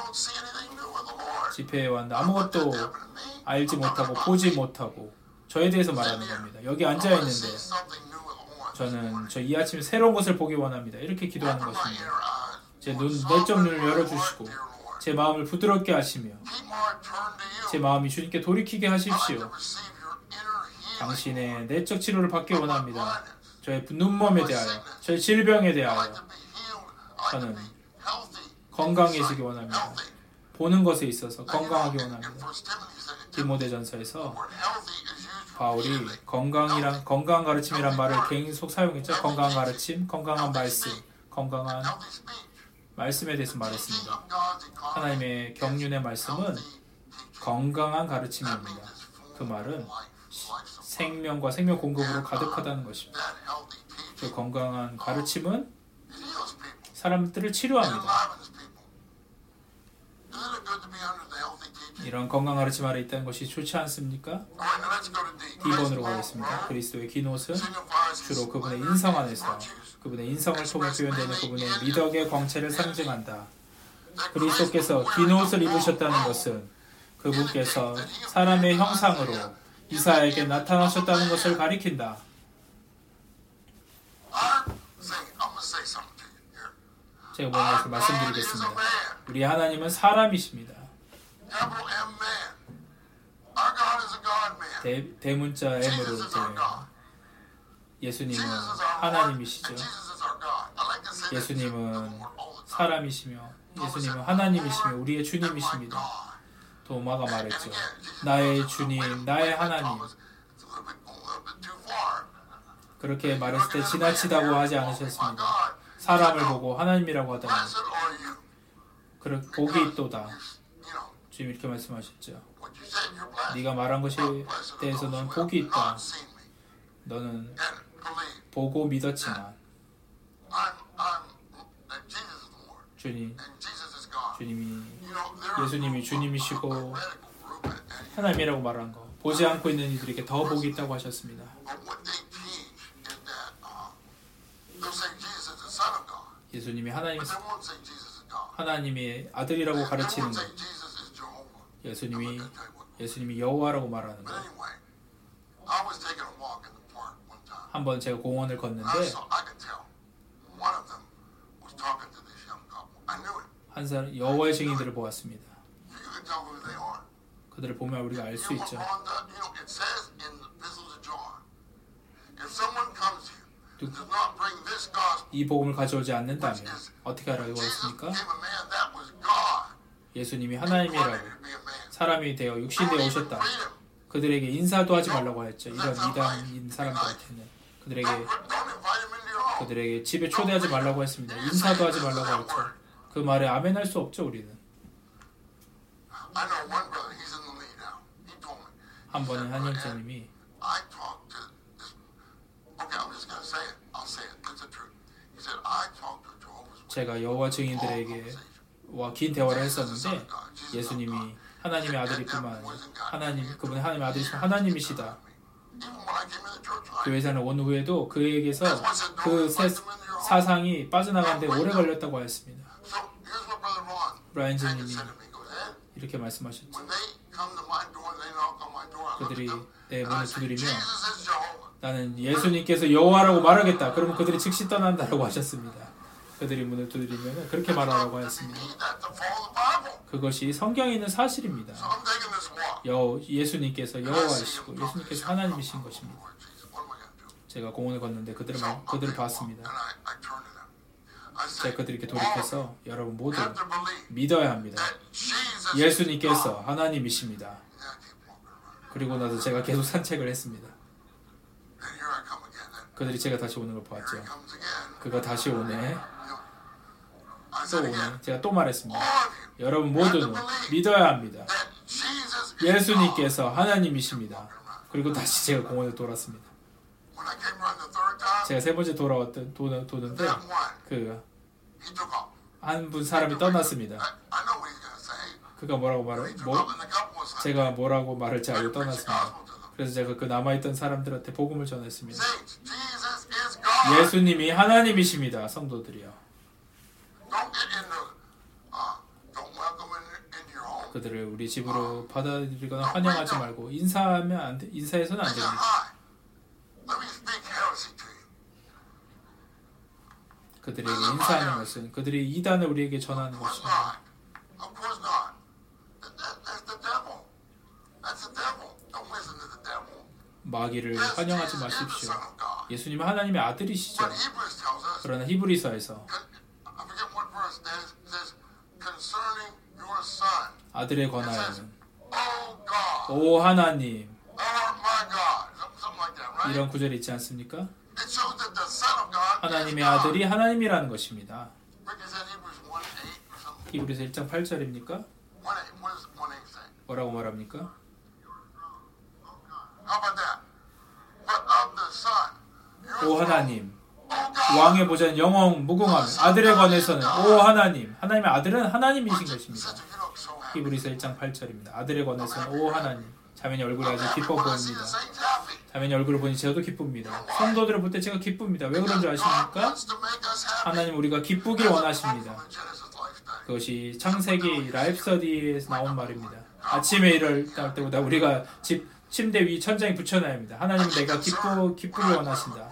집회에 왔는데 아무것도 알지 못하고 보지 못하고 저에 대해서 말하는 겁니다. 여기 앉아있는데 저는 저 이 아침에 새로운 것을 보기 원합니다. 이렇게 기도하는 것입니다. 제 눈, 내적 눈을 열어주시고 제 마음을 부드럽게 하시며 제 마음이 주님께 돌이키게 하십시오. 당신의 내적 치료를 받기 원합니다. 저의 눈먼에 대하여, 저의 질병에 대하여 저는 건강해지기 원합니다. 보는 것에 있어서 건강하기 원합니다. 디모데전서에서 바울이 건강이란 건강 가르침이란 말을 계속 사용했죠. 건강한 가르침, 건강한 말씀, 건강한 말씀에 대해서 말했습니다. 하나님의 경륜의 말씀은 건강한 가르침입니다. 그 말은 생명과 생명 공급으로 가득하다는 것입니다. 그 건강한 가르침은 사람들을 치료합니다. 이런 건강 가르침 아래 있다는 것이 좋지 않습니까? 디 번으로 가겠습니다. 그리스도의 긴 옷은 주로 그분의 인성 안에서 그분의 인성을 통해 표현되는 그분의 미덕의 광채를 상징한다. 그리스도께서 긴 옷을 입으셨다는 것은 그분께서 사람의 형상으로 이사야에게 나타나셨다는 것을 가리킨다. 제가 먼저 말씀드리겠습니다. 우리 하나님은 사람이십니다. 대, 대문자 M으로 이제 예수님은 하나님이시죠. 예수님은 사람이시며 예수님은 하나님이시며 우리의 주님이십니다. 도마가 말했죠. 나의 주님, 나의 하나님. 그렇게 말했을 때 지나치다고 하지 않으셨습니다. 사람을 보고 하나님이라고 하다니 그렇게 복이 있도다. 주님 이렇게 말씀하셨죠. 네가 말한 것에 대해서 넌 복이 있다. 너는 보고 믿었지만 주님, 주님이 예수님이 주님이시고 하나님이라고 말한 거 보지 않고 있는 이들에게 더 복이 있다고 하셨습니다. 예수님이 하나님, 하나님의 아들이라고 가르치는 것, 예수님이 예수님이 여호와라고 말하는 것. 한번 제가 공원을 걷는데 한 사람 여호와의 증인들을 보았습니다. 그들을 보면 우리가 알 수 있죠. 이 복음을 가져오지 않는다면 어떻게 하라고 했습니까? 예수님이 하나님이라고 사람이 되어 육신되어 오셨다. 그들에게 인사도 하지 말라고 했죠. 이런 이단인 사람들한테는 그들에게 그들에게 집에 초대하지 말라고 했습니다. 인사도 하지 말라고 했죠. 그 말에 아멘할 수 없죠. 우리는. 한 번은 한 형제님이 제가 여호와 증인들에게 와 긴 대화를 했었는데 예수님이 하나님의 아들이뿐만 아니라 하나님 그분은 하나님의 아들이시면 하나님이시다. 교회사는 온 후에도 그에게서 그 새 사상이 빠져나가는데 오래 걸렸다고 하였습니다. 브라이언즈님이 이렇게 말씀하셨죠. 그들이 내 문을 두드리면 나는 예수님께서 여호와라고 말하겠다. 그러면 그들이 즉시 떠난다라고 하셨습니다. 그들이 문을 두드리면 그렇게 말하라고 하였습니다. 그것이 성경에 있는 사실입니다. 여, 예수님께서 여호와이시고 예수님께서 하나님이신 것입니다. 제가 공원을 걷는데 그들을, 그들을 봤습니다. 제가 그들에게 돌이켜서 여러분 모두 믿어야 합니다. 예수님께서 하나님이십니다. 그리고 나서 제가 계속 산책을 했습니다. 그들이 제가 다시 오는 걸 보았죠. 그가 다시 오네. 또 오네. 제가 또 말했습니다. 여러분 모두는 믿어야 합니다. 예수님께서 하나님이십니다. 그리고 다시 제가 공원에 돌았습니다. 제가 세 번째 돌아왔던 도는, 도는데 그 한 분 사람이 떠났습니다. 그가 뭐라고 말을 뭐 제가 뭐라고 말할지 알고 떠났습니다. 그래서 제가 그 남아있던 사람들한테 복음을 전했습니다. 예수님이 하나님이십니다. 성도들이요. 그들을 우리 집으로 받아들이거나 환영하지 말고 인사하면 안 돼. 인사해서는 안 됩니다. 그들에게 인사하는 것은 그들이 이단을 우리에게 전하는 것입니다. 마귀를 환영하지 마십시오. 예수님은 하나님의 아들이시죠. 그러나 히브리서에서 아들에 관하여는 오 하나님, 이런 구절이 있지 않습니까? 하나님의 아들이 하나님이라는 것입니다. 히브리서 일 장 팔 절입니까? 뭐라고 말합니까? 오 하나님, 왕의 보좌는 영원 무궁함, 아들에 관해서는 오 하나님, 하나님의 아들은 하나님이신 것입니다. 히브리서 일 장 팔 절입니다. 아들에 관해서는 오 하나님. 자매님 얼굴이 아주 기뻐 보입니다. 자매님 얼굴을 보니 저도 기쁩니다. 성도들을 볼 때 제가 기쁩니다. 왜 그런 줄 아십니까? 하나님 우리가 기쁘길 원하십니다. 그것이 창세기 라입서디에서 나온 말입니다. 아침에 일어날 때보다 우리가 집 침대 위 천장에 붙여놔야 합니다. 하나님은 내가 기쁘, 기쁘길 원하신다.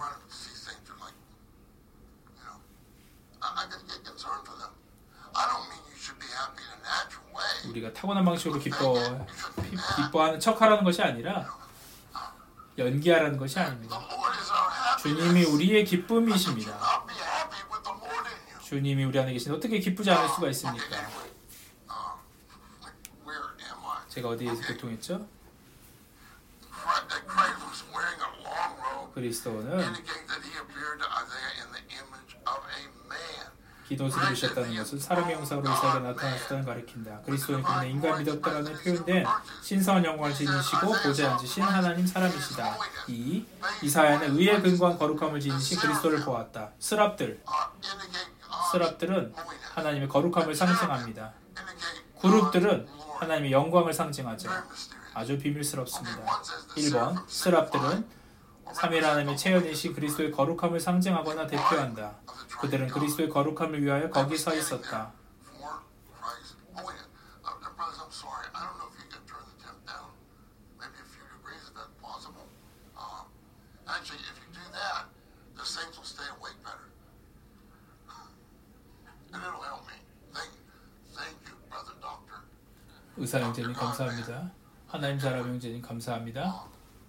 우리가 타고난 방식으로 기뻐, 기뻐하는 척하라는 것이 아니라 연기하라는 것이 아닙니다. 주님이 우리의 기쁨이십니다. 주님이 우리 안에 계신 어떻게 기쁘지 않을 수가 있습니까? 제가 어디에서 교통했죠? 그리스도는 기도를 들으셨다는 것은 사람의 형상으로 이사에게 나타나셨다는 가리킨다. 그리스도는 그분의 인간 믿었다라는 표현된 신성한 영광을 지니시고 보좌에 앉으신 하나님 사람이시다. 이 이사야는 의의 근거한 거룩함을 지니신 그리스도를 보았다. 스랍들 스랍들은 하나님의 거룩함을 상징합니다. 그룹들은 하나님의 영광을 상징하죠. 아주 비밀스럽습니다. 일 번 스랍들은 삼위 하나님의 체현이신 그리스도의 거룩함을 상징하거나 대표한다. 그들은 그리스도의 거룩함을 위하여 거기 서 있었다. 의사 형제님 감사합니다. 하나님 사람 형제님 감사합니다.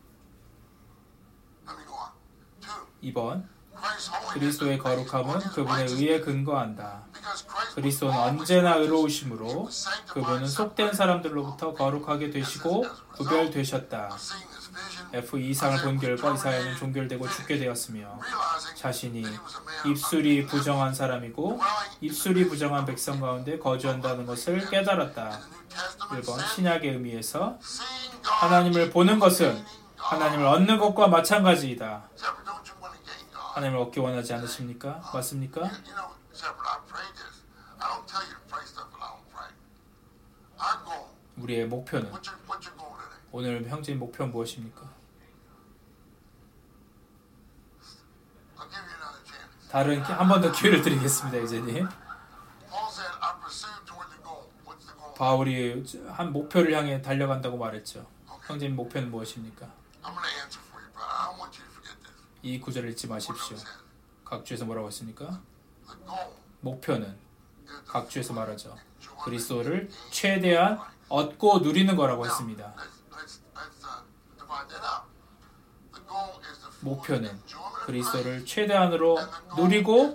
이 번 그리스도의 거룩함은 그분의 의에 근거한다. 그리스도는 언제나 의로우심으로 그분은 속된 사람들로부터 거룩하게 되시고 구별되셨다. 에프 이상을 본 결과 이사야는 종결되고 죽게 되었으며 자신이 입술이 부정한 사람이고 입술이 부정한 백성 가운데 거주한다는 것을 깨달았다. 일 번 신약의 의미에서 하나님을 보는 것은 하나님을 얻는 것과 마찬가지이다. 하나님을 얻기 원하지 않으십니까? 맞습니까? 우리의 목표는 오늘 형제님 목표는 무엇입니까? 다른 한 번 더 기회를 드리겠습니다, 이제님. 바울이 한 목표를 향해 달려간다고 말했죠. 형제님 목표는 무엇입니까? 이 구절을 잊지 마십시오. 각주에서 뭐라고 했습니까? 목표는 각주에서 말하죠. 그리스도를 최대한 얻고 누리는 거라고 했습니다. 목표는 그리스도를 최대한으로 누리고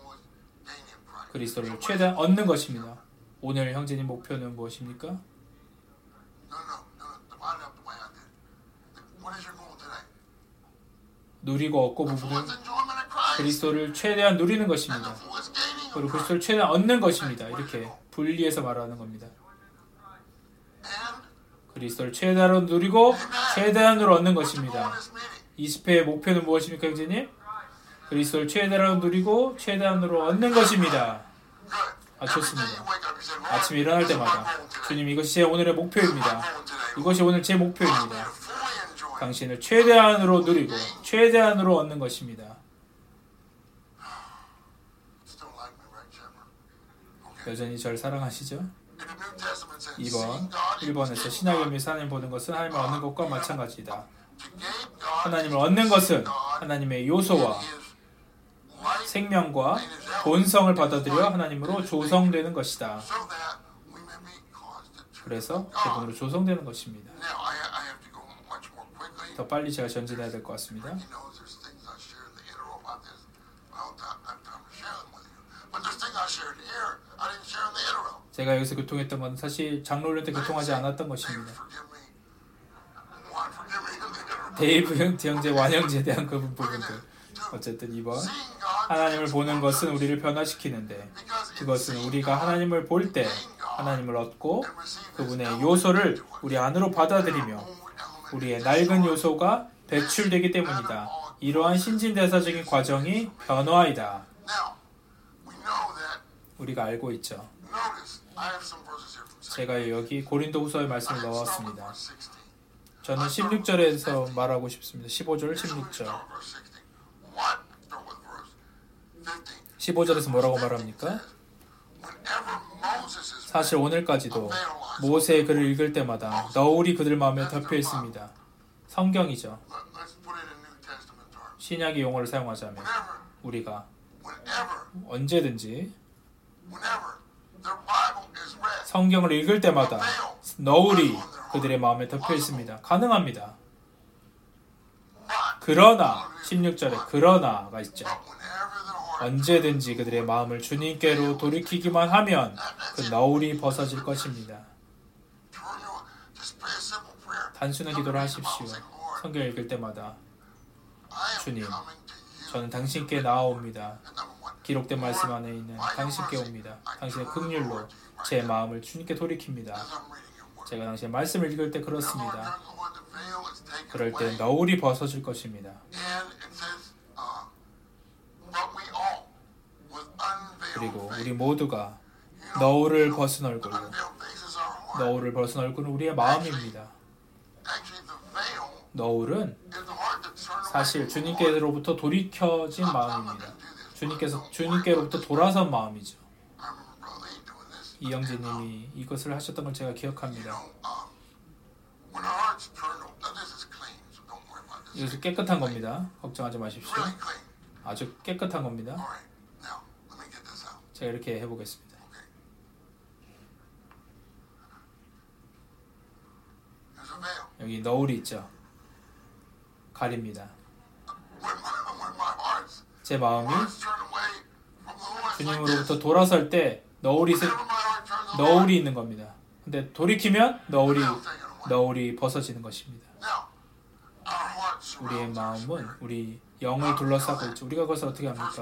그리스도를 최대한 얻는 것입니다. 오늘 형제님 목표는 무엇입니까? 누리고 얻고 부분은 그리스도를 최대한 누리는 것입니다. 그리고 그리스도를 최대한 얻는 것입니다. 이렇게 분리해서 말하는 겁니다. 그리스도를 최대한으로 누리고 최대한으로 얻는 것입니다. 이십 회의 목표는 무엇입니까, 형제님? 그리스도를 최대한으로 누리고 최대한으로 얻는 것입니다. 아, 좋습니다. 아침에 일어날 때마다 주님, 이것이 제 오늘의 목표입니다. 이것이 오늘 제 목표입니다. 당신을 최대한으로 누리고 최대한으로 얻는 것입니다. 여전히 저를 사랑하시죠? 이 번, 일 번에서 신약의 의미에서 하나님 보는 것은 하나님을 얻는 것과 마찬가지다. 하나님을 얻는 것은 하나님의 요소와 생명과 본성을 받아들여 하나님으로 조성되는 것이다. 그래서 그분으로 조성되는 것입니다. 더 빨리 제가 전진해야 될 것 같습니다. 제가 여기서 교통했던 건 사실 장로를 때 교통하지 않았던 것입니다. 데이브 형제 완형제에 대한 그 부분들. 어쨌든 이 번 하나님을 보는 것은 우리를 변화시키는데 그것은 우리가 하나님을 볼 때 하나님을 얻고 그분의 요소를 우리 안으로 받아들이며 우리의 낡은 요소가 배출되기 때문이다. 이러한 신진대사적인 과정이 변화이다. 우리가 알고 있죠. 제가 여기 고린도후서의 말씀을 넣었습니다. 저는 십육 절에서 말하고 싶습니다. 십오 절, 십육 절. 십오 절에서 뭐라고 말합니까? 사실 오늘까지도 모세의 글을 읽을 때마다 너울이 그들 마음에 덮여 있습니다. 성경이죠. 신약의 용어를 사용하자면 우리가 언제든지 성경을 읽을 때마다 너울이 그들의 마음에 덮여 있습니다. 가능합니다. 그러나 십육 절에 그러나가 있죠. 언제든지 그들의 마음을 주님께로 돌이키기만 하면 그 너울이 벗어질 것입니다. 단순한 기도를 하십시오. 성경 읽을 때마다 주님, 저는 당신께 나아옵니다. 기록된 말씀 안에 있는 당신께 옵니다. 당신의 긍휼로 제 마음을 주님께 돌이킵니다. 제가 당신의 말씀을 읽을 때 그렇습니다. 그럴 때 너울이 벗어질 것입니다. 그리고 우리 모두가 너울을 벗은 얼굴로, 너울을 벗은 얼굴은 우리의 마음입니다. 너울은 사실 주님께로부터 돌이켜진 마음입니다. 주님께서 주님께로부터 돌아선 마음이죠. 이영재님이 이것을 하셨던 걸 제가 기억합니다. 이것은 깨끗한 겁니다. 걱정하지 마십시오. 아주 깨끗한 겁니다. 제가 이렇게 해보겠습니다. 여기 너울이 있죠. 가립니다. 제 마음이 주님으로부터 돌아설 때 너울이 너울이 있는 겁니다. 근데 돌이키면 너울이 너울이 벗어지는 것입니다. 우리의 마음은 우리 영을 둘러싸고 있죠. 우리가 그것을 어떻게 합니까?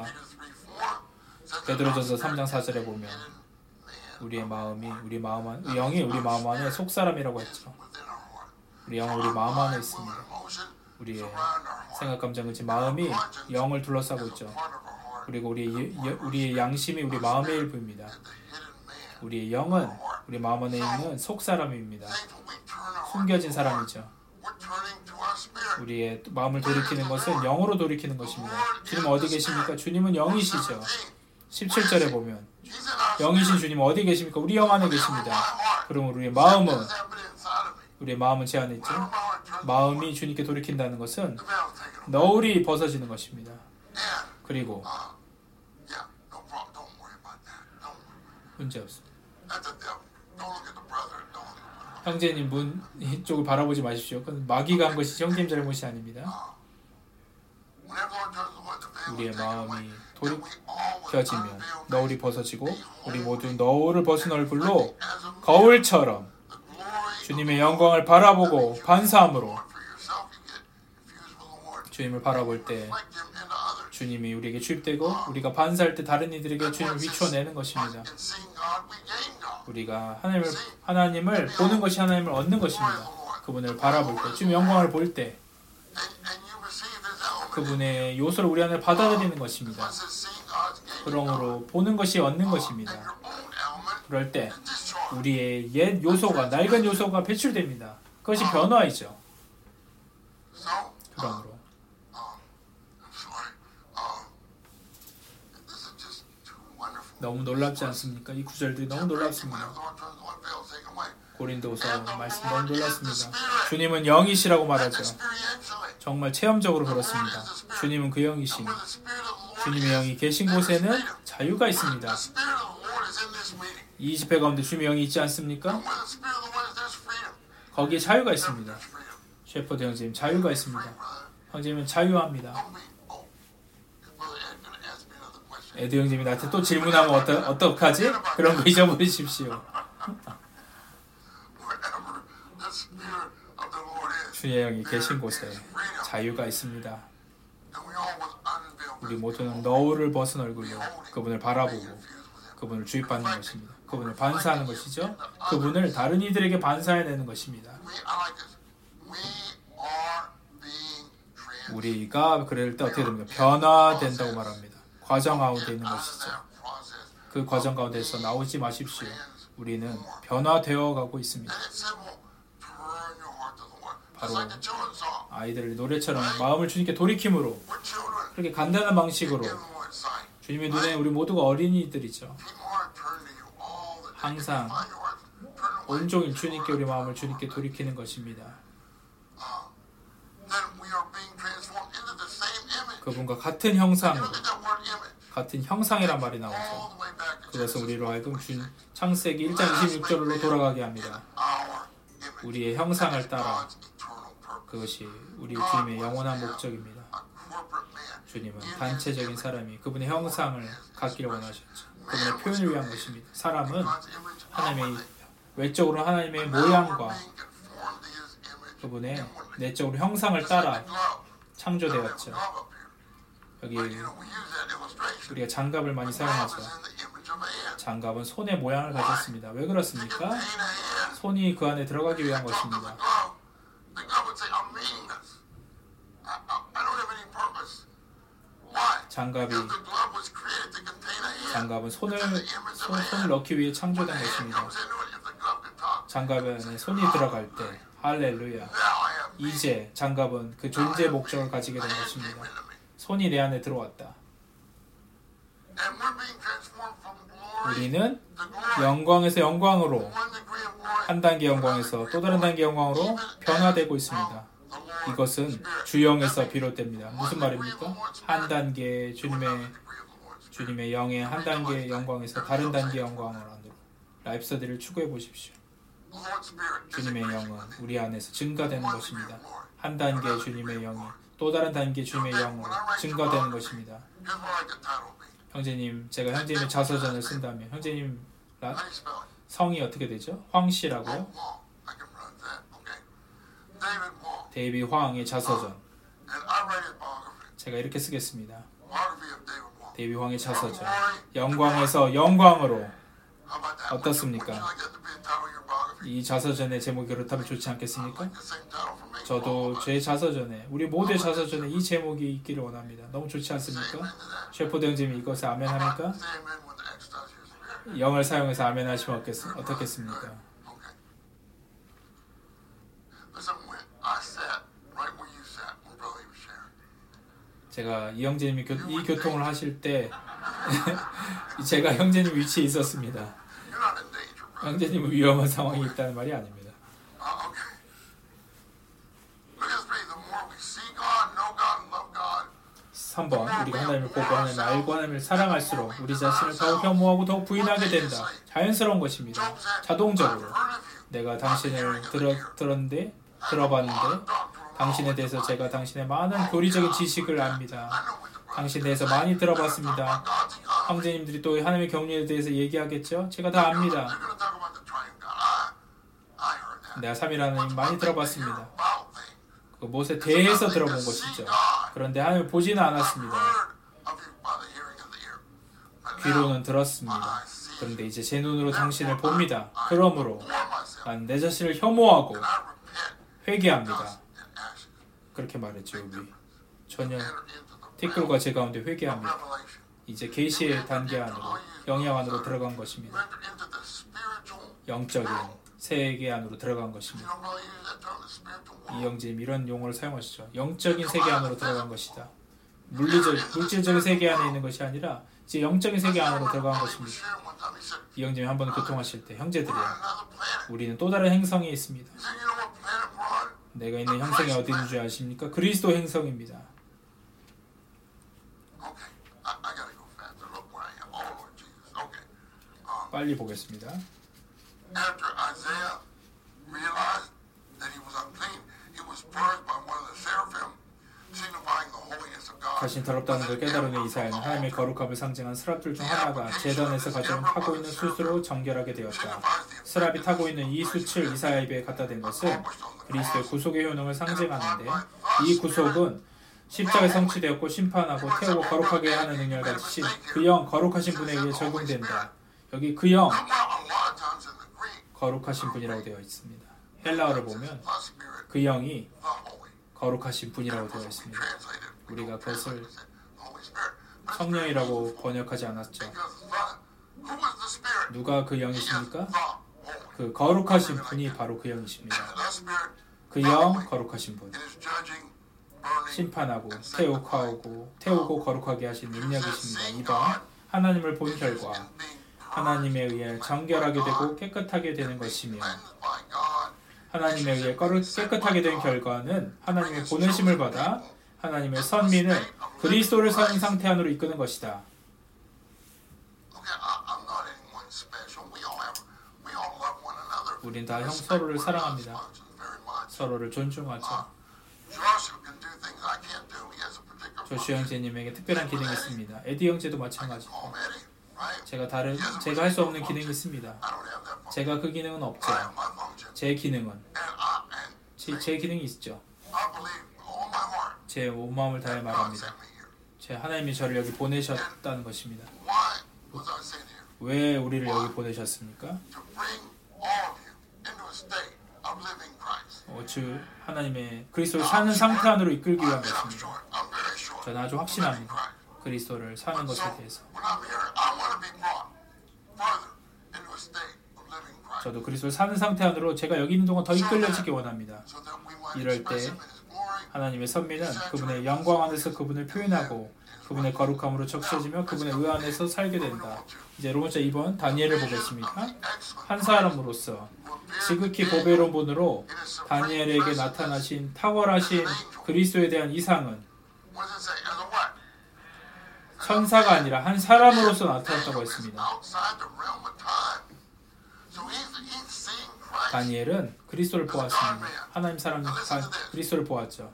베드로전서 삼 장 사 절에 보면 우리의 마음이 우리 마음 안, 영이 우리 마음 안에 속사람이라고 했죠. 우리 영은 우리 마음 안에 있습니다. 우리의 생각, 감정, 의지, 마음이 영을 둘러싸고 있죠. 그리고 우리의, 우리의 양심이 우리 마음의 일부입니다. 우리의 영은 우리 마음 안에 있는 속사람입니다. 숨겨진 사람이죠. 우리의 마음을 돌이키는 것은 영으로 돌이키는 것입니다. 주님은 어디 계십니까? 주님은 영이시죠. 십칠 절에 보면 영이신 주님은 어디 계십니까? 우리 영 안에 계십니다. 그럼 우리의 마음은 우리의 마음은 제 안에 있죠. 마음이 주님께 돌이킨다는 것은 너울이 벗어지는 것입니다. 그리고 문제 없습니다. 형제님 문 이쪽을 바라보지 마십시오. 그건 마귀가 한 것이지 형제님 잘못이 아닙니다. 우리의 마음이 돌이켜지면 너울이 벗어지고 우리 모두 너울을 벗은 얼굴로 거울처럼 주님의 영광을 바라보고 반사함으로 주님을 바라볼 때 주님이 우리에게 주입되고 우리가 반사할 때 다른 이들에게 주님을 비춰내는 것입니다. 우리가 하나님을, 하나님을 보는 것이 하나님을 얻는 것입니다. 그분을 바라볼 때, 주님의 영광을 볼 때 그분의 요소를 우리 안에 받아들이는 것입니다. 그러므로 보는 것이 얻는 것입니다. 그럴 때 우리의 옛 요소가, 낡은 요소가 배출됩니다. 그것이 변화이죠. 그러므로 너무 놀랍지 않습니까? 이 구절들이 너무 놀랍습니다. 고린도서 말씀 너무 놀랍습니다. 주님은 영이시라고 말하죠. 정말 체험적으로 그렇습니다. 주님은 그 영이시니 주님의 영이 계신 곳에는 자유가 있습니다. 이 집회 가운데 주님의 영이 있지 않습니까? 거기에 자유가 있습니다. 셰퍼드 형제님, 자유가 있습니다. 형제님은 자유합니다. 에드 형제님이 나한테 또 질문하면 어떠, 어떡하지? 그런 거 잊어버리십시오. 주의 영이 계신 곳에 자유가 있습니다. 우리 모두는 너울을 벗은 얼굴로 그분을 바라보고 그분을 주입받는 것입니다. 그분을 반사하는 것이죠. 그분을 다른 이들에게 반사해내는 것입니다. 우리가 그럴 때 어떻게 됩니까? 변화된다고 말합니다. 과정 가운데 있는 것이죠. 그 과정 가운데서 나오지 마십시오. 우리는 변화되어 가고 있습니다. 바로 아이들을 노래처럼 마음을 주님께 돌이킴으로 그렇게 간단한 방식으로 주님의 눈에 우리 모두가 어린이들이죠. 항상 온종일 주님께 우리 마음을 주님께 돌이키는 것입니다. 그분과 같은 형상으로 같은 형상이란 말이 나오죠. 그것은 우리로 하여금 준 창세기 일 장 이십육 절로 돌아가게 합니다. 우리의 형상을 따라 그것이 우리 주님의 영원한 목적입니다. 주님은 단체적인 사람이 그분의 형상을 갖기를 원하셨죠. 그분의 표현을 위한 것입니다. 사람은 하나님의 외적으로 하나님의 모양과 그분의 내적으로 형상을 따라 창조되었죠. 여기 우리가 장갑을 많이 사용하죠. 장갑은 손의 모양을 가졌습니다. 왜 그렇습니까? 손이 그 안에 들어가기 위한 것입니다. 장갑이 장갑은 손을 손, 손을 넣기 위해 창조된 것입니다. 장갑 안에 손이 들어갈 때 할렐루야. 이제 장갑은 그 존재 목적을 가지게 된 것입니다. 손이 내 안에 들어왔다. 우리는 영광에서 영광으로 한 단계 영광에서 또 다른 단계 영광으로 변화되고 있습니다. 이것은 주영에서 비롯됩니다. 무슨 말입니까? 한 단계 주님의 주님의 영의 한 단계 영광에서 다른 단계 영광으로 안으로 라입스터디를 추구해 보십시오. 주님의 영은 우리 안에서 증가되는 것입니다. 한 단계 주님의 영이 또 다른 단계 주님의 영으로 증가되는 것입니다. 형제님, 제가 형제님의 자서전을 쓴다면 형제님 라, 성이 어떻게 되죠? 황씨라고요? 데이비 황의 자서전. 제가 이렇게 쓰겠습니다. 데이비 황의 자서전. 영광에서 영광으로. 어떻습니까? 이 자서전의 제목이 그렇다면 좋지 않겠습니까? 저도 제 자서전에, 우리 모두의 자서전에 이 제목이 있기를 원합니다. 너무 좋지 않습니까? 셰퍼드 형제님이 이것에 아멘 합니까? 영을 사용해서 아멘 하시면 어떻겠습니까? 제가 이 형제님이 교, 이 교통을 하실 때 제가 형제님 위치에 있었습니다. 형제님은 위험한 상황이 있다는 말이 아닙니다. 삼 번 우리가 하나님을 보고 하나님을 알고 하나님을 사랑할수록 우리 자신을 더욱 혐오하고 더욱 부인하게 된다. 자연스러운 것입니다. 자동적으로 내가 당신을 들어, 들었는데 들어봤는데 당신에 대해서 제가 당신의 많은 교리적인 지식을 압니다. 당신에 대해서 많이 들어봤습니다. 형제님들이 또 하나님의 경륜에 대해서 얘기하겠죠? 제가 다 압니다. 내가 삼위라는 하나님 많이 들어봤습니다. 그 못에 대해서 들어본 것이죠. 그런데 하나님을 보지는 않았습니다. 귀로는 들었습니다. 그런데 이제 제 눈으로 당신을 봅니다. 그러므로 난 내 자신을 혐오하고 회개합니다. 그렇게 말했죠. 여기 전혀 티끌과 제 가운데 회개합니다. 이제 계시의 단계 안으로 영역 안으로 들어간 것입니다. 영적인 세계 안으로 들어간 것입니다. 이 형제님 이런 용어를 사용하시죠. 영적인 세계 안으로 들어간 것이다. 물리적, 물질적인 세계 안에 있는 것이 아니라 이제 영적인 세계 안으로 들어간 것입니다. 이 형제님이 한번 교통하실 때 형제들이야, 우리는 또 다른 행성에 있습니다. 내가 있는 행성이 어디 있는 줄 아십니까? 그리스도 행성입니다. 빨리 보겠습니다. After Isaiah realized that he was unclean, he was purged by one of the seraphim, signifying the holiness 자신이 더럽다는 걸 깨달은 후 이사야는 하나님의 거룩함을 상징한 스랍들 중 하나가 제단에서 가져온 타고 있는 숯으로 정결하게 되었다. 스랍이 타고 있는 이 숯을 이사야 입에 갖다 댄 것은 그리스도의 구속의 효능을 상징하는데, 이 구속은 십자가에 성취되었고 심판하고 태우고 거룩하게 하는 능력을 가지신 그 영 거룩하신 분에 의해 적용된다. 여기 그 영 거룩하신 분이라고 되어 있습니다. 헬라어를 보면 그 영이 거룩하신 분이라고 되어 있습니다. 우리가 그것을 성령이라고 번역하지 않았죠. 누가 그 영이십니까? 그 거룩하신 분이 바로 그 영이십니다. 그 영 거룩하신 분, 심판하고 태우고 태우고 거룩하게 하신 능력이십니다. 이 번 하나님을 본 결과 하나님에 의해 정결하게 되고 깨끗하게 되는 것이며, 하나님에 의해 깨끗하게 된 결과는 하나님의 보내심을 받아 하나님의 선민을 그리스도를 사는 상태 안으로 이끄는 것이다. 우린 다 형 서로를 사랑합니다. 서로를 존중하죠. 조슈 형제님에게 특별한 기능이 있습니다. 에디 형제도 마찬가지고 제가 다른 제가 할 수 없는 기능이 있습니다. 제가 그 기능은 없죠. 제 기능은 제, 제 기능이 있죠. 제 온 마음을 다해 말합니다. 제 하나님이 저를 여기 보내셨다는 것입니다. 왜 우리를 여기 보내셨습니까? 어, 주 하나님의 그리스도를 사는 상태 안으로 이끌기 위한 것입니다. 저는 아주 확신합니다. 그리스도를 사는 것에 대해서. 저도 그리스도를 사는 상태 안으로 제가 여기 있는 동안 더 이끌려지기 원합니다. 이럴 때 하나님의 선민은 그분의 영광 안에서 그분을 표현하고 그분의 거룩함으로 적셔지며 그분의 의 안에서 살게 된다. 이제 로마서 이 번 다니엘을 보겠습니다. 한 사람으로서 지극히 보배로운 분으로 다니엘에게 나타나신 탁월하신 그리스도에 대한 이상은 천사가 아니라 한 사람으로서 나타났다고 했습니다. 다니엘은 그리스도를 보았습니다. 하나님 사람 그리스도를 보았죠.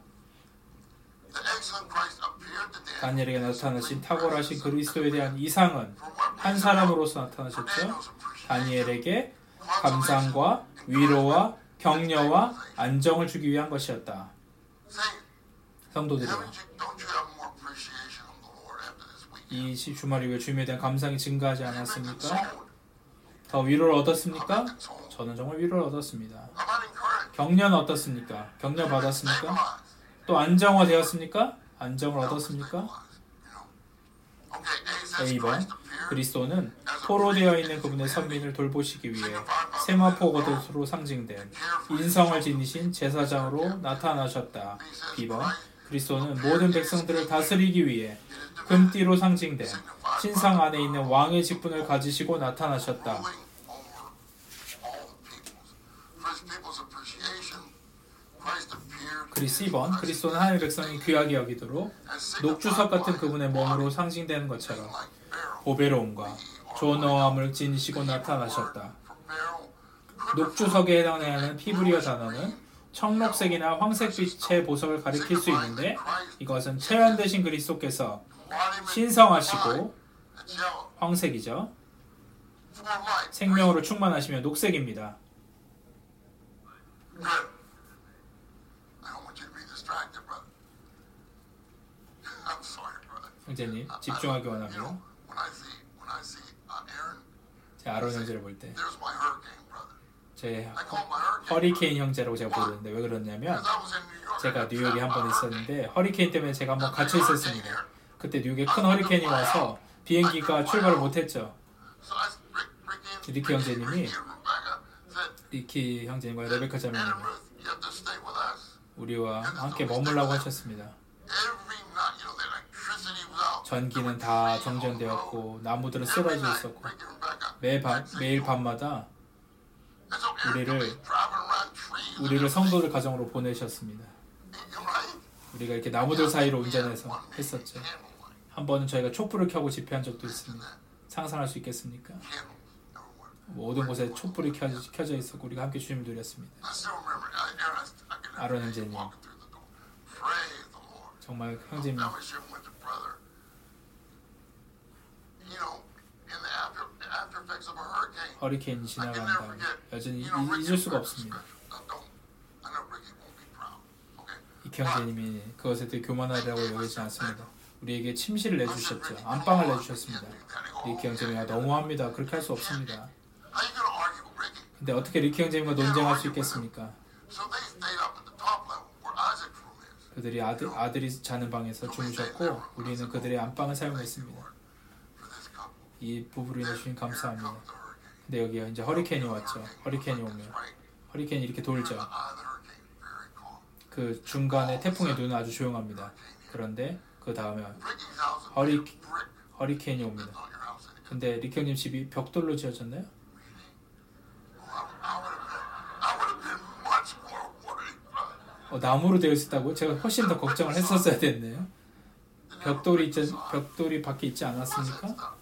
다니엘에게 나타나신 탁월하신 그리스도에 대한 이상은 한 사람으로서 나타나셨죠. 다니엘에게 감상과 위로와 격려와 안정을 주기 위한 것이었다. 성도들이요, 이 주말 이후에 주님에 대한 감상이 증가하지 않았습니까? 더 위로를 얻었습니까? 저는 정말 위로를 얻었습니다. 격려는 어떻습니까? 격려 받았습니까? 또 안정화 되었습니까? 안정을 얻었습니까? 에이 번 그리스도는 포로되어 있는 그분의 선민을 돌보시기 위해 세마포 겉옷으로 상징된 인성을 지니신 제사장으로 나타나셨다. 비 번 그리스도는 모든 백성들을 다스리기 위해 금띠로 상징된 신상 안에 있는 왕의 직분을 가지시고 나타나셨다. 그리스 이 번 그리스도는 하나님의 백성이 귀하게 여기도록 녹주석 같은 그분의 몸으로 상징되는 것처럼 보배로움과 존엄함을 지니시고 나타나셨다. 녹주석에 해당해야 하는 피브리어 단어는 청록색이나 황색빛의 보석을 가리킬 수 있는데, 이것은 체현되신 그리스도께서 신성하시고 황색이죠. 생명으로 충만하시며 녹색입니다. 형제님, 집중하기 원합니다. 제 아론 형제를 볼 때 제 허리케인 형제라고 제가 부르는데, 왜 그러냐면 제가 뉴욕에 한 번 있었는데 허리케인 때문에 제가 한번 갇혀 있었습니다. 그때 뉴욕에 큰 허리케인이 와서 비행기가 출발을 못했죠. 리키 형제님이 리키 형제님과 레베카 자매님이 우리와 함께 머물라고 하셨습니다. 전기는 다 정전되었고 나무들은 쓰러져 있었고 매 밤, 매일 밤마다 우리를 우리를 성도들 가정으로 보내셨습니다. 우리가 이렇게 나무들 사이로 운전해서 했었죠. 한 번은 저희가 촛불을 켜고 집회한 적도 있습니다. 상상할 수 있겠습니까? 모든 곳에 촛불이 켜져, 켜져 있었고 우리가 함께 주님을 누렸습니다. 아론 형제님, 정말 형제님 허리케인이 지나간 다음 여전히 잊을 수가 없습니다. 이 형제님이 그것에 대해 교만하다고 여기지 않습니다. 우리에게 침실을 내주셨죠. 안방을 내주셨습니다. 리키 형제님이 너무합니다. 그렇게 할 수 없습니다. 근데 어떻게 리키 형제님과 논쟁할 수 있겠습니까? 그들이 아들, 아들이 자는 방에서 주무셨고 우리는 그들의 안방을 사용했습니다. 이 부부로 인해 주님 감사합니다. 근데 여기 이제 허리케인이 왔죠. 허리케인이 오면 허리케인이 이렇게 돌죠. 그 중간에 태풍의 눈은 아주 조용합니다. 그런데 그 다음에 허리, 허리케인이 옵니다. 근데 리키 형님 집이 벽돌로 지어졌나요? 어, 나무로 되어 있었다고요? 제가 훨씬 더 걱정을 했었어야 됐네요. 벽돌이 있지, 벽돌이 밖에 있지 않았습니까?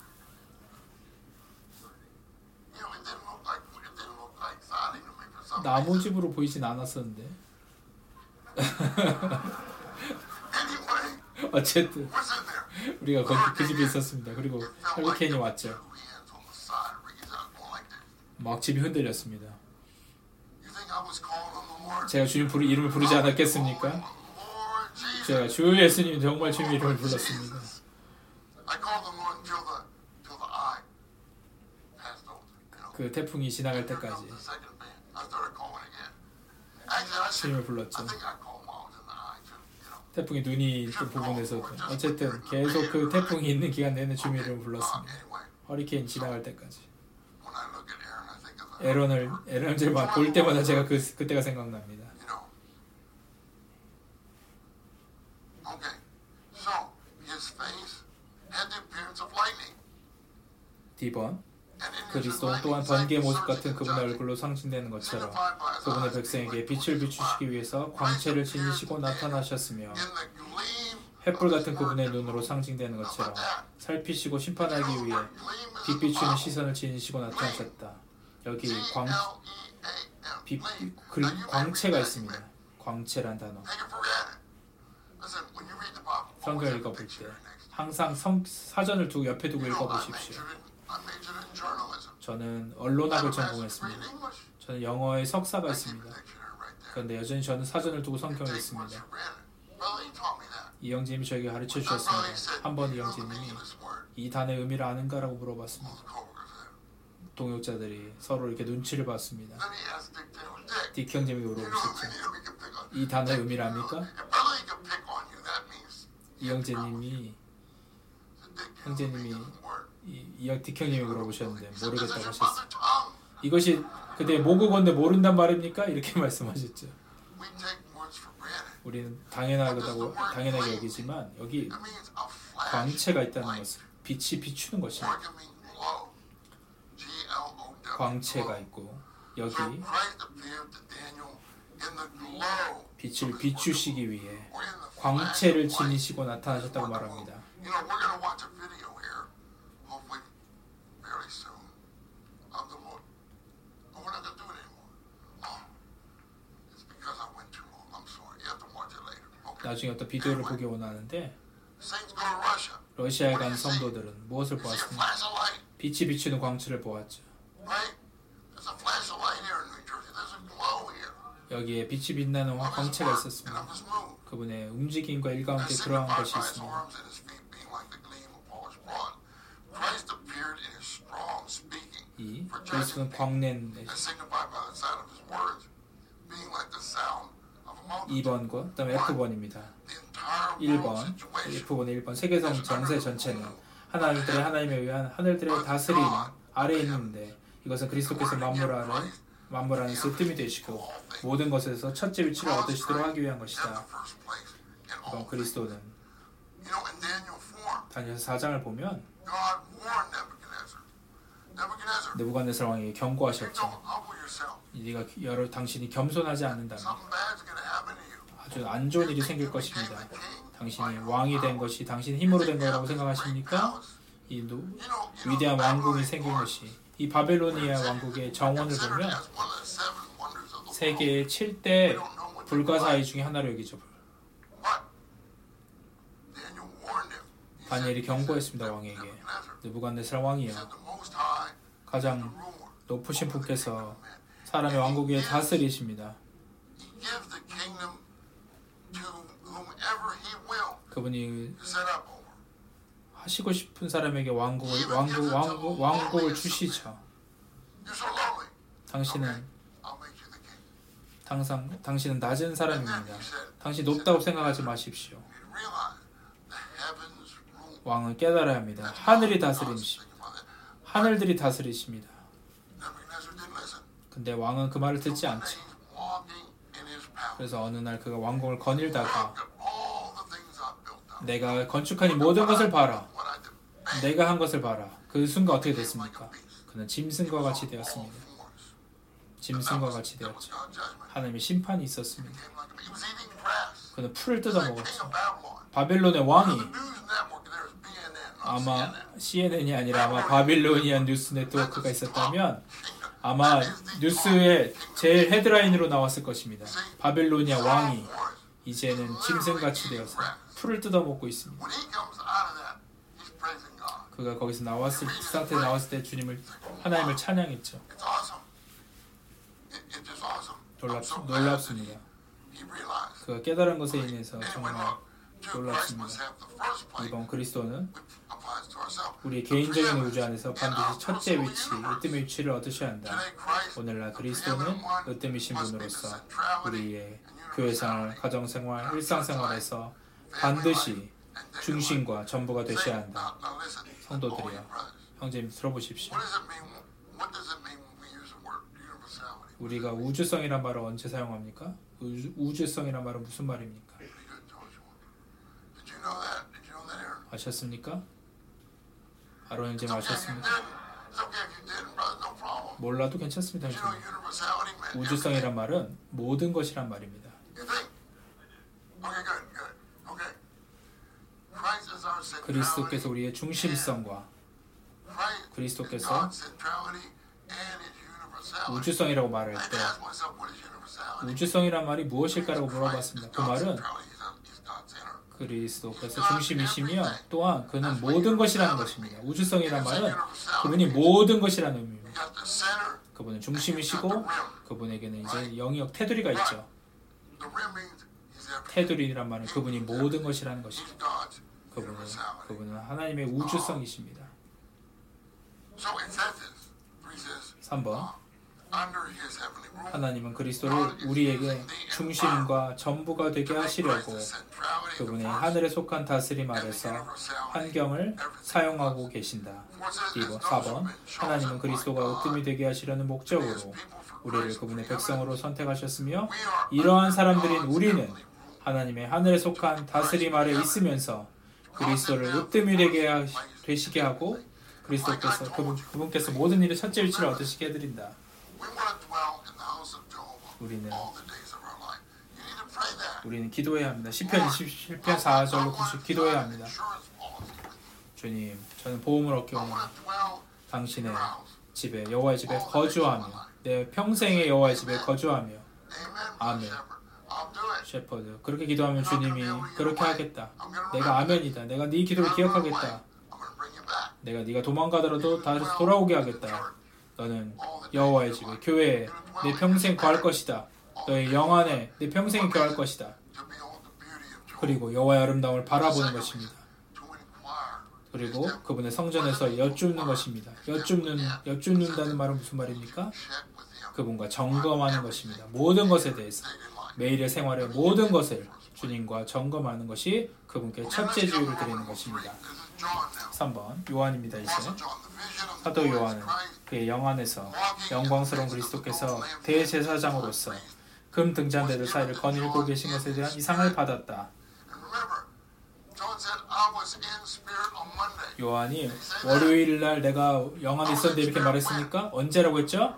나무집으로 보이진 않았었는데. 어쨌든 우리가 거기 그 집에 있었습니다. 그리고 허리케인이 왔죠. 막 집이 흔들렸습니다. 제가 주님 부르, 이름을 부르지 않았겠습니까? 제가 주 예수님 정말 주님 이름을 불렀습니다. 그 태풍이 지나갈 때까지 주님을 불렀죠. 태풍이 눈이 있던 부분에서도 어쨌든 계속 그 태풍이 있는 기간 내내 주님 이름을 불렀습니다. 허리케인 지나갈 때까지. 에런을 에런을 볼 때마다 제가 그 그때가 생각납니다. 디 번 그리스도 또한 번개의 모습 같은 그분의 얼굴로 상징되는 것처럼 그분의 백성에게 빛을 비추시기 위해서 광채를 지니시고 나타나셨으며 횃불 같은 그분의 눈으로 상징되는 것처럼 살피시고 심판하기 위해 빛 비추는 시선을 지니시고 나타나셨다. 여기 광, 빛, 그, 광채가 있습니다. 광채란 단어. 성경 읽어볼 때 항상 성, 사전을 두고 옆에 두고 읽어보십시오. 저는 언론학을 전공했습니다. 저는 영어에 석사가 있습니다. 그런데 여전히 저는 사전을 두고 성경을 읽습니다. 이영진님이 저에게 가르쳐 주셨습니다. 한 번 이영진님이 이 단어의 의미를 아는가라고 물어봤습니다. 동역자들이 서로 이렇게 눈치를 봤습니다. 딕 형제님이 물어보셨죠. 이 단어의 의미를 압니까? 이영재님이 형제님이 딕 형님이 물어보셨는데 모르겠다고 하셨어요. 이것이 그대 모국어인데 모른단 말입니까? 이렇게 말씀하셨죠. 우리는 당연하다고 당연하게 여기지만 여기 광채가 있다는 것은 빛이 비추는 것입니다. 광채가 있고 여기 빛을 비추시기 위해 광채를 지니시고 나타나셨다고 말합니다. 나중에 어떤 비디오를 보기 원하는데 러시아에 간 성도들은 무엇을 보았습니까? 빛이 비추는 광채를 보았죠. 여기에 빛이 빛나는 광채가 있었습니다. 그분의 움직임과 일가운데 그러한 것이 있습니다. 이 그리스도는 광낸 이 번과 그 다음에 에프 번입니다. 일 번, 에프 번의 일 번 세계성 정세 전체는 하나님들의 하나님에 의한 하늘들의 다스림 아래에 있는데 이것은 그리스도께서 만물 아래 만물 안에 씀이 되시고 모든 것에서 첫째 위치를 얻으시도록 하기 위한 것이다. 이건 그리스도는 다니엘서 사 장을 보면 느부갓네살 왕에게 경고하셨죠. 네가 여러 당신이 겸손하지 않는다면 아주 안 좋은 일이 생길 것입니다. 당신이 왕이 된 것이 당신 힘으로 된 거라고 생각하십니까? 이 노, 위대한 왕궁이 생긴 것이 이 바벨로니아 왕국의 정원을 보면 세계의 칠 대 불가사의 중에 하나로 여기죠. 다니엘이 경고했습니다. 왕에게. 느부갓네살 왕이여, 가장 높으신 분께서 사람의 왕국에 다스리십니다. 그분이 하시고 싶은 사람에게 왕국을 왕국 왕국 왕국을 주시죠. 당신은 항상 당신은 낮은 사람입니다. 당신 높다고 생각하지 마십시오. 왕은 깨달아야 합니다. 하늘이 다스리십니다. 하늘들이 다스리십니다. 근데 왕은 그 말을 듣지 않죠. 그래서 어느 날 그가 왕궁을 거닐다가 내가 건축한 이 모든 것을 봐라. 내가 한 것을 봐라. 그 순간 어떻게 됐습니까? 그는 짐승과 같이 되었습니다. 짐승과 같이 되었죠. 하나님의 심판이 있었습니다. 그는 풀을 뜯어먹었죠. 바벨론의 왕이 아마 씨엔엔이 아니라 아마 바빌로니안 뉴스 네트워크가 있었다면 아마 뉴스의 제일 헤드라인으로 나왔을 것입니다. 바빌로니아 왕이 이제는 짐승같이 되어서 풀을 뜯어먹고 있습니다. 그가 거기서 나왔을 그 상태에 나왔을 때 주님을 하나님을 찬양했죠. 놀랍, 놀랍습니다. 그가 깨달은 것에 인해서 정말 놀랍습니다. 이번 그리스도는 우리 개인적인 우주 안에서 반드시 첫째 위치, 으뜸의 위치를 얻으셔야 한다. 오늘날 그리스도는 으뜸이신 분으로서 우리의 교회생활, 가정생활, 일상생활에서 반드시 중심과 전부가 되셔야 한다. 성도들이여, 형제님 들어보십시오. 우리가 우주성이란 말을 언제 사용합니까? 우주, 우주성이란 말은 무슨 말입니까? 아셨습니까? 아론 형제님 아셨습니까? 몰라도 괜찮습니다. 형제님. 우주성이란 말은 모든 것이란 말입니다. 그리스도께서 우리의 중심성과 그리스도께서 우주성이라고 말할 때 우주성이란 말이 무엇일까라고 물어봤습니다. 그 말은 그리스도께서 중심이시며 또한 그는 모든 것이라는 것입니다. 우주성이란 말은 그분이 모든 것이라는 의미입니다. 그분은 중심이시고 그분에게는 이제 영역 테두리가 있죠. 테두리란 말은 그분이 모든 것이라는 것입니다. 그분은, 그분은 하나님의 우주성이십니다. 삼 번 하나님은 그리스도를 우리에게 중심과 전부가 되게 하시려고 그분의 하늘에 속한 다스림 아래서 환경을 사용하고 계신다. 그리고 사 번 하나님은 그리스도가 으뜸이 되게 하시려는 목적으로 우리를 그분의 백성으로 선택하셨으며 이러한 사람들인 우리는 하나님의 하늘에 속한 다스림 아래 있으면서 그리스도를 으뜸이 되게 하, 되시게 하고 그리스도께서 그분, 그분께서 모든 일의 첫째 위치를 얻으시게 해드린다. 우리는 우리는 기도해야 합니다. 시편 이십칠 편 사 절로 구십 기도해야 합니다. 주님, 저는 보험을 얻기 원합니다. 당신의 집에 여호와의 집에 거주하며 내 평생의 여호와의 집에 거주하며 아멘. 셰퍼드 그렇게 기도하면 주님이 그렇게 하겠다. 내가 아멘이다. 내가 네 기도를 기억하겠다. 내가 네가 도망가더라도 다시 돌아오게 하겠다. 너는 여호와의 집에 교회에 내 평생 거할 것이다. 너의 영 안에 내 평생이 거할 것이다. 그리고 여호와의 아름다움을 바라보는 것입니다. 그리고 그분의 성전에서 여쭙는 것입니다. 여쭙는, 여쭙는다는 말은 무슨 말입니까? 그분과 점검하는 것입니다. 모든 것에 대해서 매일의 생활의 모든 것을 주님과 점검하는 것이 그분께 첫째 주의를 드리는 것입니다. 삼 번 요한입니다. 이제 사도 요한은 그의 영 안에서 영광스러운 그리스도께서 대제사장으로서 금 등잔대들 사이를 거닐고 계신 것에 대한 이상을 받았다. 요한이 월요일날 내가 영 안에 있었는데 이렇게 말했으니까 언제라고 했죠?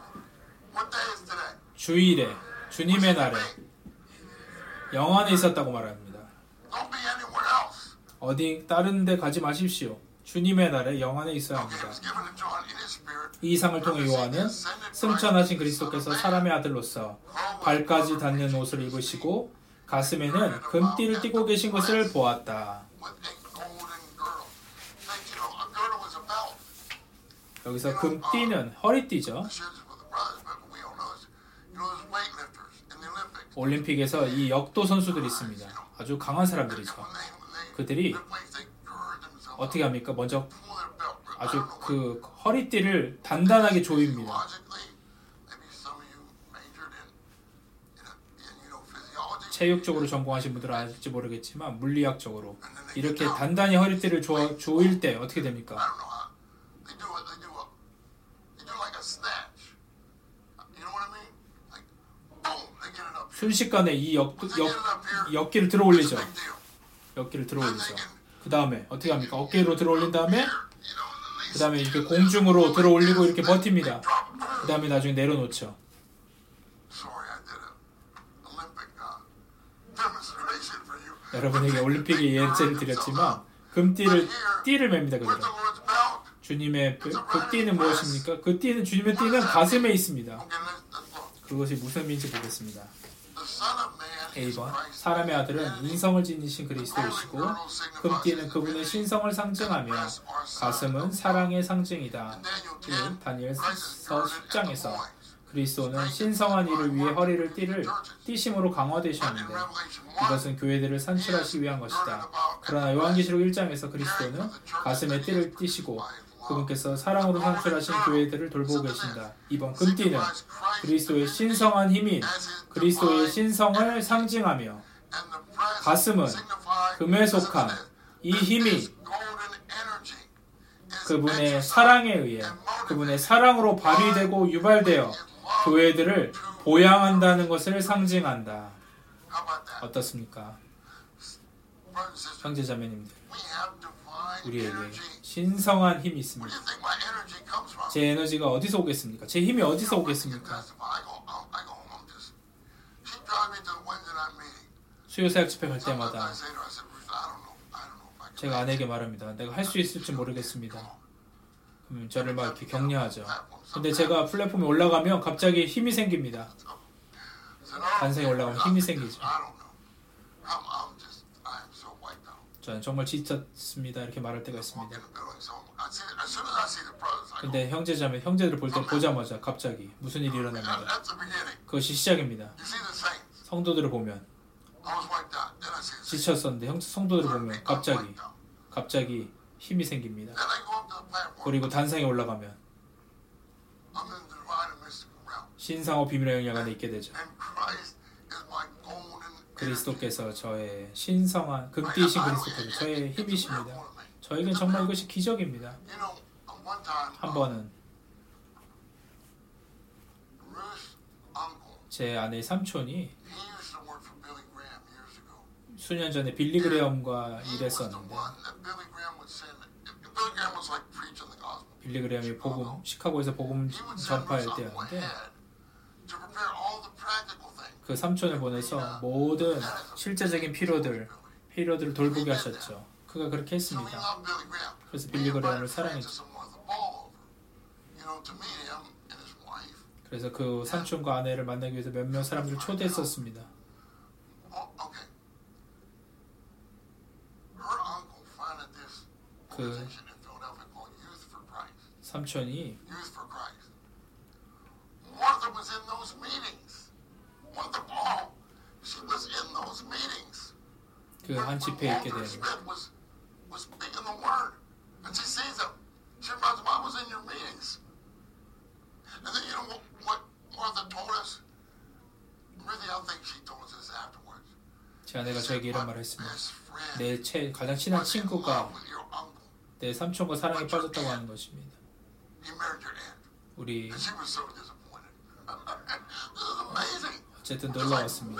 주일에 주님의 날에 영 안에 있었다고 말합니다. 어디 다른 데 가지 마십시오. 주님의 날에 영 안에 있어야 합니다. 이 이상을 통해 요한은 승천하신 그리스도께서 사람의 아들로서 발까지 닿는 옷을 입으시고 가슴에는 금띠를 띠고 계신 것을 보았다. 여기서 금띠는 허리띠죠. 올림픽에서 이 역도 선수들이 있습니다. 아주 강한 사람들이죠. 그들이 어떻게 합니까? 먼저 아주 그 허리띠를 단단하게 조입니다. 체육적으로 전공하신 분들은 알지 모르겠지만 물리학적으로 이렇게 단단히 허리띠를 조, 조일 때 어떻게 됩니까? 순식간에 이 역, 역, 역기를 들어 올리죠. 역기를 들어 올리죠. 그 다음에 어떻게 합니까? 어깨로 들어 올린 다음에 그 다음에 이렇게 공중으로 들어 올리고 이렇게 버팁니다. 그 다음에 나중에 내려놓죠. 여러분에게 올림픽의 예제를 드렸지만 금띠를 띠를 맵니다. 그대로. 주님의 그, 그 띠는 무엇입니까? 그 띠는 주님의 띠는 가슴에 있습니다. 그것이 무슨 의미인지 보겠습니다. 일 번 사람의 아들은 인성을 지니신 그리스도이시고 금띠는 그분의 신성을 상징하며 가슴은 사랑의 상징이다. 일 다니엘서 십 장에서 그리스도는 신성한 일을 위해 허리를 띠를 띠심으로 강화되셨는데 이것은 교회들을 산출하시기 위한 것이다. 그러나 요한계시록 일 장에서 그리스도는 가슴에 띠를 띠시고 그분께서 사랑으로 산출하신 교회들을 돌보고 계신다. 이 번 금띠는 그리스도의 신성한 힘인 그리스도의 신성을 상징하며 가슴은 금에 속한 이 힘이 그분의 사랑에 의해 그분의 사랑으로 발휘되고 유발되어 교회들을 보양한다는 것을 상징한다. 어떻습니까? 형제자매님들, 우리에게 신성한 힘이 있습니다. 제 에너지가 어디서 오겠습니까? 제 힘이 어디서 오겠습니까? 수요사역 집회 갈 때마다 제가 아내에게 말합니다. 내가 할 수 있을지 모르겠습니다. 그러면 저를 막 이렇게 격려하죠. 근데 제가 플랫폼에 올라가면 갑자기 힘이 생깁니다. 단상에 올라가면 힘이 생기죠. 저는 정말 지쳤습니다. 이렇게 말할 때가 있습니다. 근데 형제자매, 형제들을 볼 때 보자마자 갑자기 무슨 일이 일어납니다. 그것이 시작입니다. 성도들을 보면 지쳤었는데 형, 성도들을 보면 갑자기 갑자기 힘이 생깁니다. 그리고 단상에 올라가면 신상호 비밀의 영역 안에 있게 되죠. 그리스도께서 저의 신성한 금띠이신 그리스도께서 저의 힘이십니다. 저에겐 정말 이것이 기적입니다. 한 번은 제 아내의 삼촌이 수년 전에 빌리 그레엄과 일했었는데 빌리 그레엄이 복음 시카고에서 복음 전파할 때였는데 그 삼촌을 보내서 모든 실제적인 필요들 필요들을 돌보게 하셨죠. 그가 그렇게 했습니다. 그래서 빌리 그레엄을 사랑했죠. 그래서 그 삼촌과 아내를 만나기 위해서 몇몇 사람들을 초대했었습니다. 그 삼촌이 그 한 집회에 있게 되는 제 아내가 저에게 이런 말을 했습니다. 내 최, 가장 친한 친구가 내 삼촌과 사랑에 빠졌다고 하는 것입니다. 우리 어쨌든 놀라웠습니다.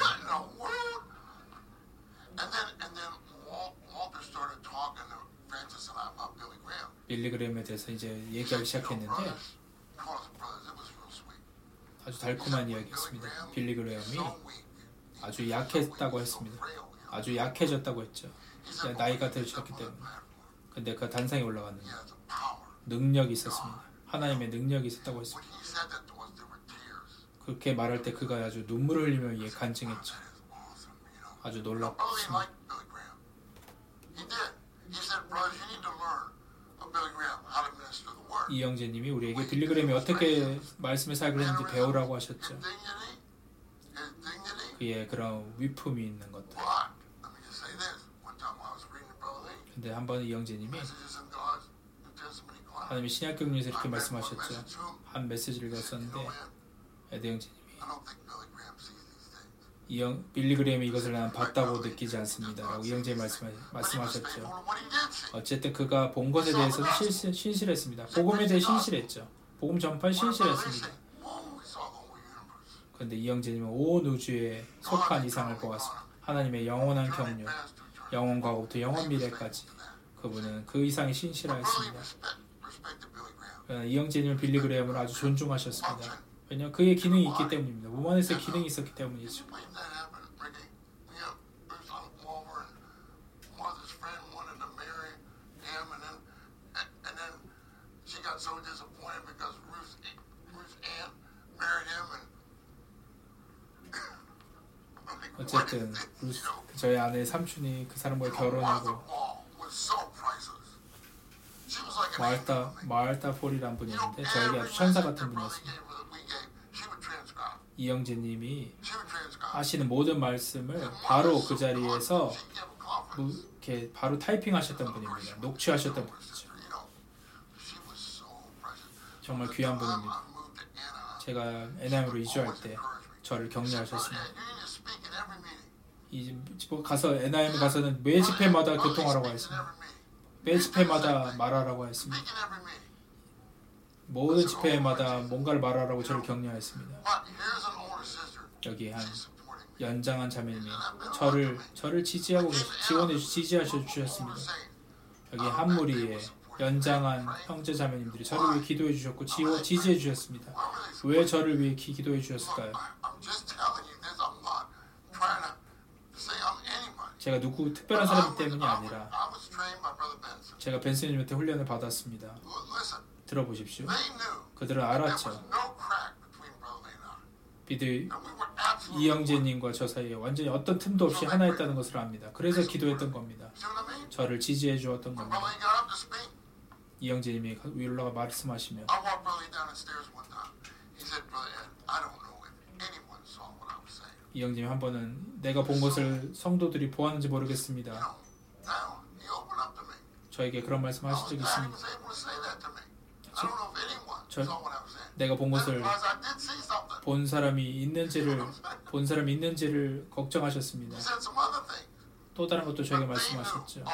빌리 그레엄에 대해서 이제 얘기하기 시작했는데 아주 달콤한 이야기였습니다. 빌리 그레엄이 아주 약했다고 했습니다. 아주 약해졌다고 했죠. 나이가 들으셨기 때문에. 근데 그 단상에 올라갔는데 능력이 있었습니다. 하나님의 능력이 있었다고 했습니다. 그렇게 말할 때 그가 아주 눈물을 흘리며 이에 간증했죠. 아주 놀랍습니다. 이영재님이 우리에게 빌리그램이 어떻게 말씀의 사역을 했는지 배우라고 하셨죠. 그의 그런 위품이 있는 것들. 근데 한번 이영재님이 하나님의 신약경륜에서 이렇게 말씀하셨죠. 한 메시지를 읽었었는데 에드 형제님이 이영, 빌리그램이 이것을 난 봤다고 느끼지 않습니다 라고 이영재님이 말씀, 말씀하셨죠. 어쨌든 그가 본 것에 대해서는 신실, 신실했습니다. 복음에 대해 신실했죠. 복음 전파에 신실했습니다. 그런데 이영재님은 온 우주에 속한 이상을 보았습니다. 하나님의 영원한 경륜, 영원 과거부터 영원 미래까지 그분은 그 이상의 신실하였습니다. 이영재님은 빌리그램을 아주 존중하셨습니다. 왜냐하면 그의 기능이 있기 때문입니다. 우먼에서의 기능이 있었기 때문이죠. 어쨌든 저희 아내 삼촌이 그 사람과 결혼하고 마르타 마르타 폴이라는 분이 있는데 저에게 아주 천사 같은 분이었습니다. 이영재님이 하시는 모든 말씀을 바로 그 자리에서 이렇게 바로 타이핑하셨던 분입니다. 녹취하셨던 분이죠. 정말 귀한 분입니다. 제가 애나임으로 이주할 때 저를 격려하셨습니다. 이 가서 애나임 가서는 매 집회마다 교통하라고 했습니다. 매 집회마다 말하라고 했습니다. 모든 집회마다 뭔가를 말하라고 저를 격려했습니다. 여기 한 연장한 자매님이 저를 저를 지지하고 지원해 지지하셔 주셨습니다. 여기 한 무리의 연장한 형제 자매님들이 저를 위해 기도해 주셨고 지원 지지해 주셨습니다. 왜 저를 위해 기, 기도해 주셨을까요? 제가 누구 특별한 사람 때문이 아니라 제가 벤슨님한테 훈련을 받았습니다. 들어보십시오. 그들은 알았죠. 비드 이영재님과 저 사이에 완전히 어떤 틈도 없이 하나였다는 것을 압니다. 그래서 기도했던 겁니다. 저를 지지해 주었던 겁니다. 이영재님이 위로 올라가 말씀하시면 이영재님 한 번은 내가 본 것을 성도들이 보았는지 모르겠습니다. 저에게 그런 말씀 하신 적이 있습니다. 저, 저, 내가 본 것을 본 사람이 있는지를 본 사람이 있는지를 걱정하셨습니다. 또 다른 것도 저에게 말씀하셨죠.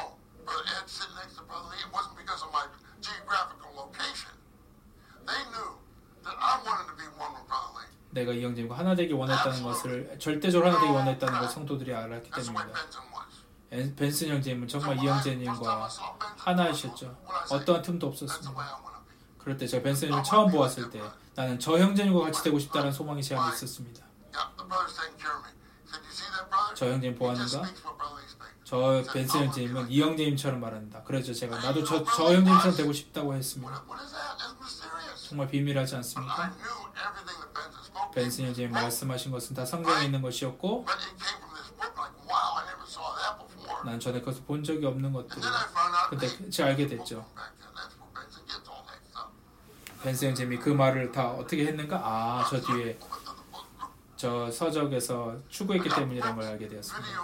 내가 이영재님과 하나 되기 원했다는 것을 절대적으로 하나 되기 원했다는 걸 성도들이 알았기 때문입니다. 벤슨 형제님은 정말 이영재님과 하나이셨죠. 어떠한 틈도 없었습니다. 그럴 때 제가 벤슨 형님을 처음 보았을 때 나는 저 형제님과 같이 되고 싶다는 소망이 제 안에 있었습니다. 저 형제님 보았는가? 저 벤슨 형제님은 이 형제님처럼 말한다. 그래서 제가 나도 저, 저 형제님처럼 되고 싶다고 했습니다. 정말 비밀하지 않습니까? 벤슨 형제님 말씀하신 것은 다 성경에 있는 것이었고 난 전에 그것을 본 적이 없는 것들. 근데 제가 알게 됐죠. 벤슨 형제님이 그 말을 다 어떻게 했는가? 아, 저 뒤에 저 서적에서 추구했기 때문이라는 걸 알게 되었습니다.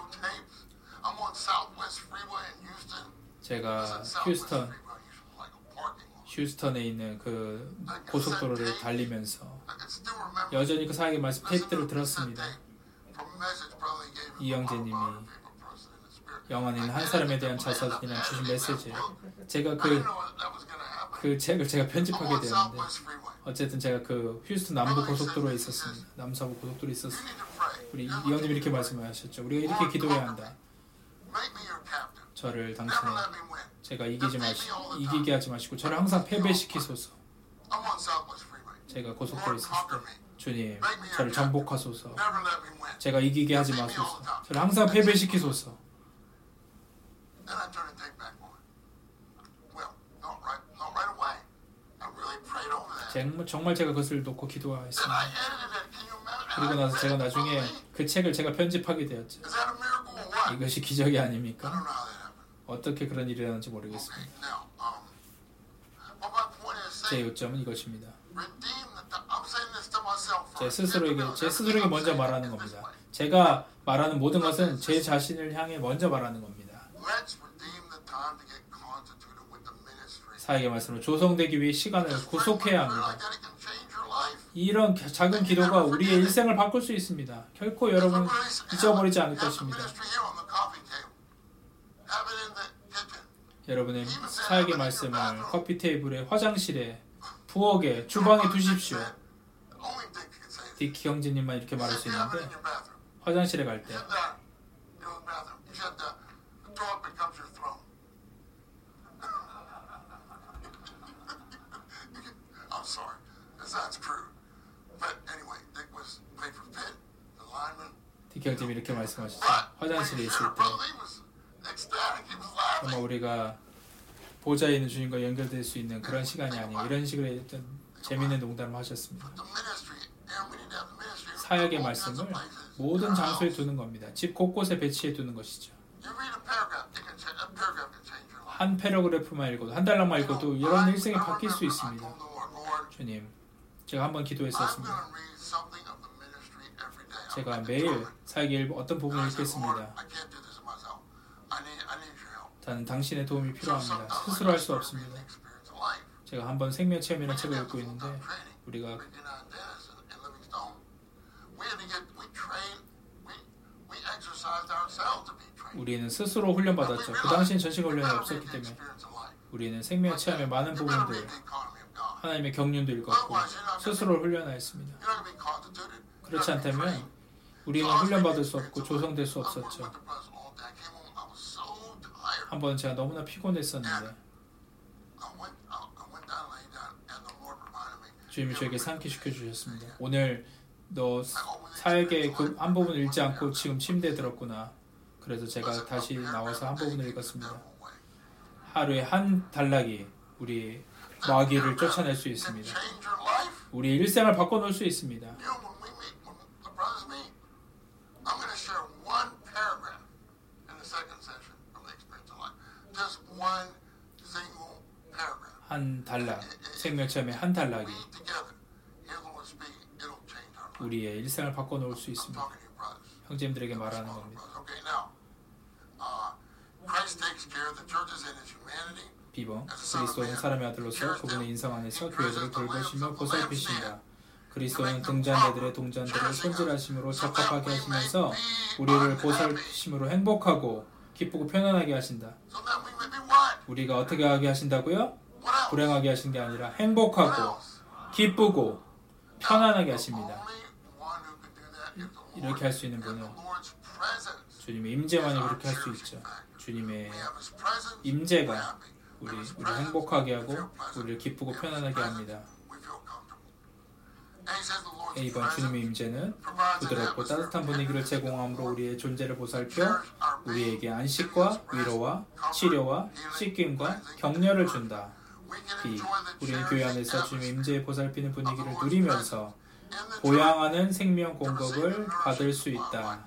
제가 휴스턴 휴스턴에 있는 그 고속도로를 달리면서 여전히 그 사역의 말씀 테이프들을 들었습니다. 이영재님이 영안에 있는 한 사람에 대한 자서전이라는 주신 메시지, 제가 그, 그 책을 제가 편집하게 되었는데 어쨌든 제가 그 휴스턴 남부 고속도로에 있었습니다. 남서부 고속도로에 있었습니다. 우리 이영님이 이렇게 말씀하셨죠. 우리가 이렇게 기도해야 한다. 저를 당신의 제가 이기지 마시, 이기게 하지 마시고 저를 항상 패배시키소서. 제가 고속도로에 있었을 때 주님, 저를 정복하소서. 제가 이기게 하지 마소서. 저를 항상 패배시키소서. 정말 제가 그것을 놓고 기도했습니다. 그리고 나서 제가 나중에 그 책을 제가 편집하게 되었죠. 이것이 기적이 아닙니까? 어떻게 그런 일이 일어났는지 모르겠습니다. 제 요점은 이것입니다. 제 스스로에게 제 스스로에게 먼저 말하는 겁니다. 제가 말하는 모든 것은 제 자신을 향해 먼저 말하는 겁니다. 사역의 말씀으로 조성되기 위해 시간을 구속해야 합니다. 이런 작은 기도가 우리의 일생을 바꿀 수 있습니다. 결코 여러분 잊어버리지 않을 것입니다. 여러분의 사역의 말씀을 커피 테이블에, 화장실에, 부엌에, 주방에 두십시오. 디키 형제님만 이렇게 말할 수 있는데 화장실에 갈 때 디키 형제님이 이렇게 말씀하셨죠. 화장실에 있을 때 정말 우리가 보좌에 있는 주님과 연결될 수 있는 그런 시간이 아니에요. 이런 식으로 어떤 재미있는 농담을 하셨습니다. 사역의 말씀을 모든 장소에 두는 겁니다. 집 곳곳에 배치해 두는 것이죠. 한 패러그래프만 읽어도, 한 달락만 읽어도 이런 일생이 바뀔 수 있습니다. 주님, 제가 한번 기도했었습니다. 제가 매일 사역의 어떤 부분을 읽겠습니다. 저는 당신의 도움이 필요합니다. 스스로 할 수 없습니다. 제가 한번 생명체험이라는 책을 읽고 있는데 우리가 우리는 스스로 훈련받았죠. 그 당시엔 전시가 훈련이 없었기 때문에 우리는 생명체험의 많은 부분들 하나님의 경륜도 읽었고 스스로 훈련하였습니다. 그렇지 않다면 우리는 훈련받을 수 없고 조성될 수 없었죠. 한번 제가 너무나 피곤했었는데 주님이 저에게 상기시켜 주셨습니다. 오늘 너 사역의 그 한 부분 읽지 않고 지금 침대에 들었구나. 그래서 제가 다시 나와서 한 부분을 읽었습니다. 하루에 한 단락이 우리 마귀를 쫓아낼 수 있습니다. 우리 일생을 바꿔놓을 수 있습니다. 한 단락, 생명체험의 한 단락이 우리의 일생을 바꿔놓을 수 있습니다. 형제님들에게 말하는 겁니다. 비번, 그리스도는 사람의 아들로서 그분의 인성 안에서 교회들을 돌보시며 보살피신다. 그리스도는 등잔대들의 동잔들을 손질하심으로 적합하게 하시면서 우리를 보살피심으로 행복하고 기쁘고 편안하게 하신다. 우리가 어떻게 하게 하신다고요? 불행하게 하신 게 아니라 행복하고 기쁘고 편안하게 하십니다. 이렇게 할 수 있는 분은 주님의 임재만이 그렇게 할 수 있죠. 주님의 임재가 우리, 우리 행복하게 하고 우리를 기쁘고 편안하게 합니다. 에이 번 주님의 임재는 부드럽고 따뜻한 분위기를 제공함으로 우리의 존재를 보살펴 우리에게 안식과 위로와 치료와 씻김과 격려를 준다. B. 우리는 교회 안에서 주님의 임재에 보살피는 분위기를 누리면서 보양하는 생명 공급을 받을 수 있다.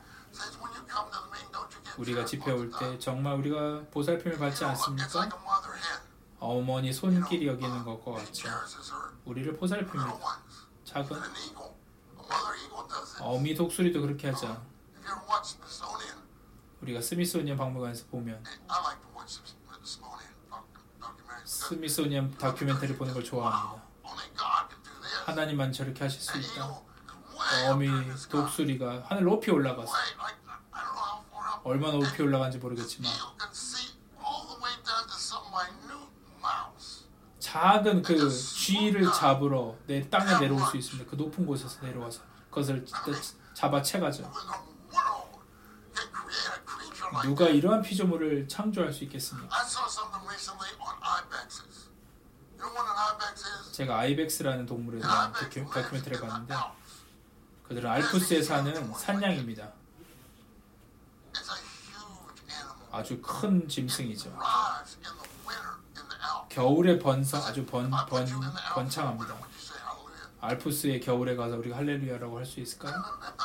우리가 집회 올 때 정말 우리가 보살핌을 받지 않습니까? 어머니 손길이 여기는 것과 같죠. 우리를 보살핍니다. 작은 어미 독수리도 그렇게 하죠. 우리가 스미소니언 박물관에서 보면 스미소니언 다큐멘터리 보는 걸 좋아합니다. 하나님만 저렇게 하실 수 있다. 어미 독수리가 하늘 높이 올라가서 얼마나 높이 올라간지 모르겠지만 작은 그 쥐를 잡으러 내 땅에 내려올 수 있습니다. 그 높은 곳에서 내려와서 그것을 잡아채가죠. 누가 이러한 피조물을 창조할 수 있겠습니까? 제가 아이벡스라는 동물에 대한 다큐, 다큐멘터리를 봤는데 그들은 알프스에 사는 산양입니다. 아주 큰 짐승이죠. 겨울에 번성 아주 번, 번, 번창합니다. 알프스의 겨울에 가서 우리가 할렐루야라고 할 수 있을까요?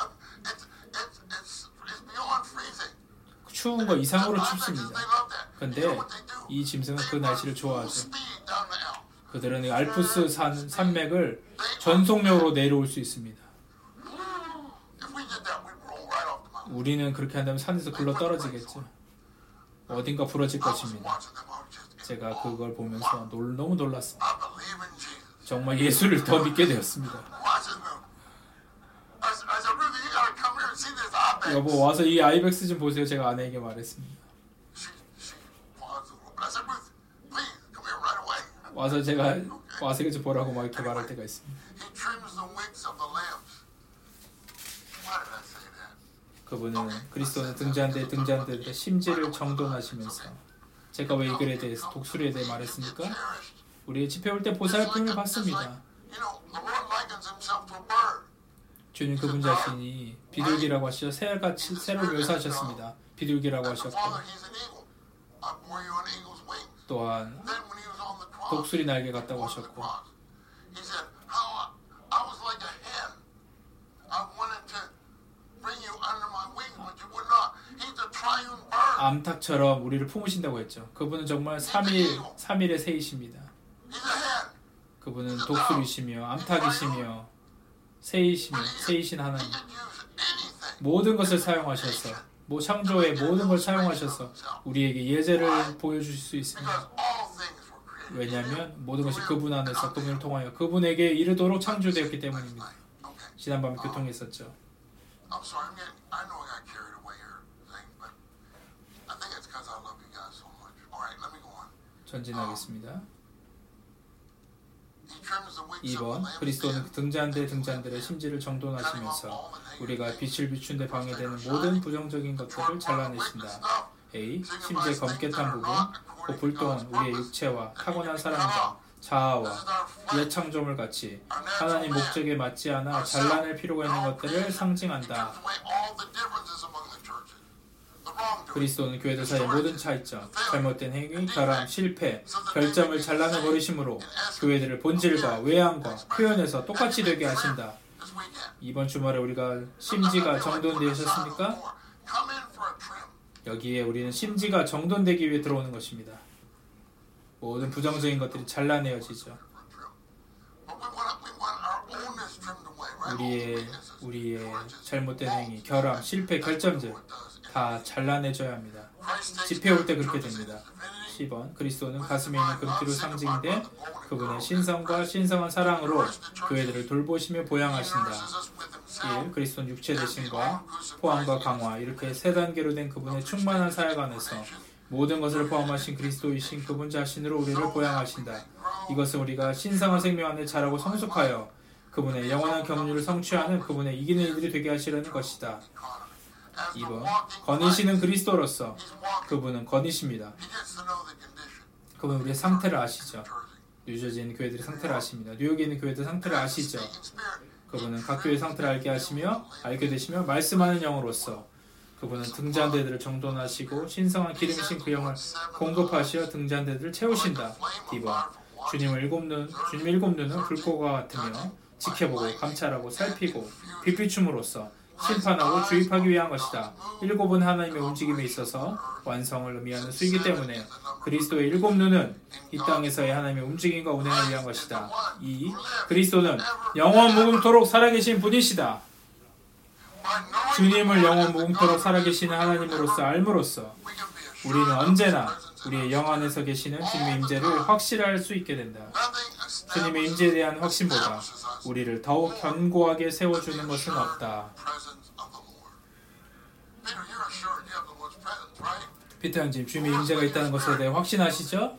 추운 거 이상으로 춥습니다. 근데 이 짐승은 그 날씨를 좋아하죠. 그들은 알프스 산, 산맥을 전속력으로 내려올 수 있습니다. 우리는 그렇게 한다면 산에서 굴러 떨어지겠죠. 어딘가 부러질 것입니다. 제가 그걸 보면서 놀, 너무 놀랐습니다. 정말 예수를 더 믿게 되었습니다. 여보 와서 이 아이백스 좀 보세요. 제가 아내에게 말했습니다. 와서 제가 와서 이거 좀 보라고 막 이렇게 말할 때가 있습니다. 그분은 그리스도는 등잔대 등잔대들의 심지를 정돈하시면서 제가 왜 이 글에 대해서 독수리에 대해 말했습니까? 우리의 집회 올 때 보살핌을 받습니다. 주님 그분 자신이 비둘기라고 하셔 새같이 새로 묘사하셨습니다. 비둘기라고 하셨고 또한 독수리 날개 같다고 하셨고 암탉처럼 우리를 품으신다고 했죠. 그분은 정말 삼일, 삼일의 새이십니다. 그분은 독수리시며 암탉이시며 새이시며 새이신 하나님 모든 것을 사용하셔서 뭐 창조의 모든 걸 사용하셔서 우리에게 예제를 보여주실 수 있습니다. 왜냐하면 모든 것이 그분 안에서 그분을 통하여 그분에게 이르도록 창조되었기 때문입니다. 지난밤에 교통했었죠. 전진하겠습니다. 이 번 그리스도는 등잔대 등잔들의 심지를 정돈하시면서 우리가 빛을 비춘 데 방해되는 모든 부정적인 것들을 잘라내신다. A. 심지의 검깨탄 부분 그 불똥은 우리의 육체와 타고난 사랑과 자아와 옛 창조물 같이 하나님 목적에 맞지 않아 잘라낼 필요가 있는 것들을 상징한다. 그리스도는 교회들 사이의 모든 차이점, 잘못된 행위, 결함, 실패, 결점을 잘라내버리심으로 교회들을 본질과 외양과 표현에서 똑같이 되게 하신다. 이번 주말에 우리가 심지가 정돈되셨습니까? 여기에 우리는 심지가 정돈되기 위해 들어오는 것입니다. 모든 부정적인 것들이 잘라내어지죠. 우리의 우리의 잘못된 행위, 결함, 실패, 결점들 다 잘라내줘야 합니다. 집회 올 때 그렇게 됩니다. 십 번 그리스도는 가슴에 있는 금띠로 상징된 그분의 신성과 신성한 사랑으로 교회들을 돌보시며 보양하신다. 일. 그리스도는 육체 대신과 포함과 강화 이렇게 세 단계로 된 그분의 충만한 사역 안에서 모든 것을 포함하신 그리스도이신 그분 자신으로 우리를 보양하신다. 이것은 우리가 신성한 생명 안에 자라고 성숙하여 그분의 영원한 경륜을 성취하는 그분의 이기는 이들이 되게 하시려는 것이다. 이 번 거니시는 그리스도로서 그분은 거니십니다. 그분은 우리의 상태를 아시죠. 뉴저지에 있는 교회들의 상태를 아십니다. 뉴욕에 있는 교회들 상태를 아시죠. 그분은 각 교회의 상태를 알게 하시며 알게 되시며 말씀하는 영으로서 그분은 등잔대들을 정돈하시고 신성한 기름이신 그 영을 공급하시어 등잔대들을 채우신다. 디 번 주님을 일곱 눈, 주님 일곱 눈은 불꽃과 같으며 지켜보고 감찰하고 살피고 빛비춤으로써 심판하고 주입하기 위한 것이다. 일곱은 하나님의 움직임에 있어서 완성을 의미하는 수이기 때문에 그리스도의 일곱 눈은 이 땅에서의 하나님의 움직임과 운행을 위한 것이다. 이. 그리스도는 영원 무궁토록 살아계신 분이시다. 주님을 영원 무궁토록 살아계시는 하나님으로서 알므로써 우리는 언제나 우리의 영 안에서 계시는 주님의 임재를 확실할 수 있게 된다. 주님의 임재에 대한 확신보다 우리를 더욱 견고하게 세워주는 것은 없다. 피터 형님, 주님의 임재가 있다는 것에 대해 확신하시죠?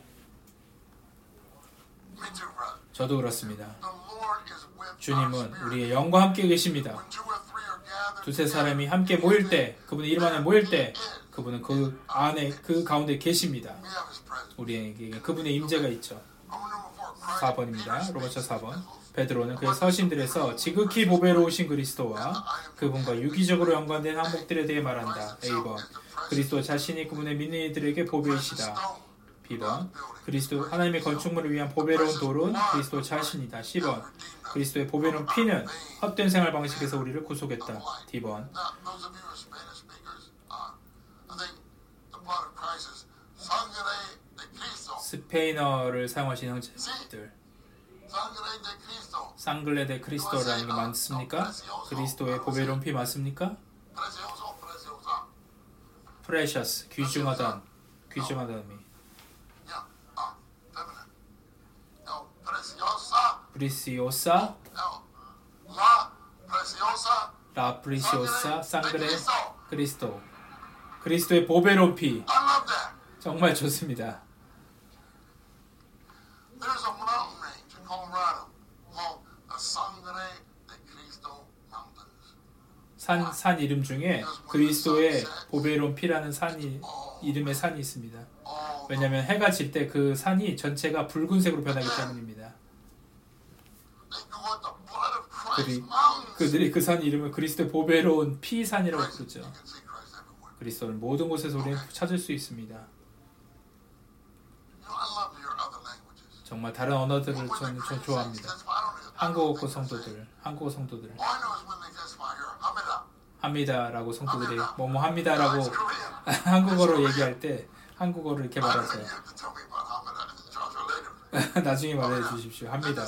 저도 그렇습니다. 주님은 우리의 영과 함께 계십니다. 두세 사람이 함께 모일 때, 그분의 이름 안에 모일 때 그분은 그 안에, 그 가운데 계십니다. 우리에게 그분의 임재가 있죠. 사 번입니다. 로마서 사 번. 베드로는 그의 서신들에서 지극히 보배로우신 그리스도와 그분과 유기적으로 연관된 항목들에 대해 말한다. 에이 번. 그리스도 자신이 그분의 믿는 이들에게 보배이시다. 비 번. 그리스도 하나님의 건축물을 위한 보배로운 돌은 그리스도 자신이다. 십 번. 그리스도의 보배로운 피는 헛된 생활 방식에서 우리를 구속했다. 디 번. 스페인어를 사용하시는 형제들, 상글레 데 크리스토라는 게 맞습니까? 그리스도의 보배로운 피 맞습니까? 프레셔스, 귀중하다, 귀중하다미. 프리시오사, 라 프리시오사, 상글레 크리스토. 그리스도의 보배로운 피. 정말 좋습니다. 산, 산 이름 중에 그리스도의 보배로운 피라는 산이 이름의 산이 있습니다. 왜냐하면 해가 질 때 그 산이 전체가 붉은색으로 변하기 때문입니다. 그리, 그들이 그 산 이름을 그리스도의 보배로운 피 산이라고 부르죠. 그리스도를 모든 곳에서 우리는 찾을 수 있습니다. 정말 다른 언어들을 저는 저 좋아합니다. 한국어 성도들, 한국어 성도들. 합니다라고 성도들이 뭐뭐 합니다라고 한국어로 얘기할 때 한국어를 이렇게 말하세요. 나중에 말해 주십시오. 합니다.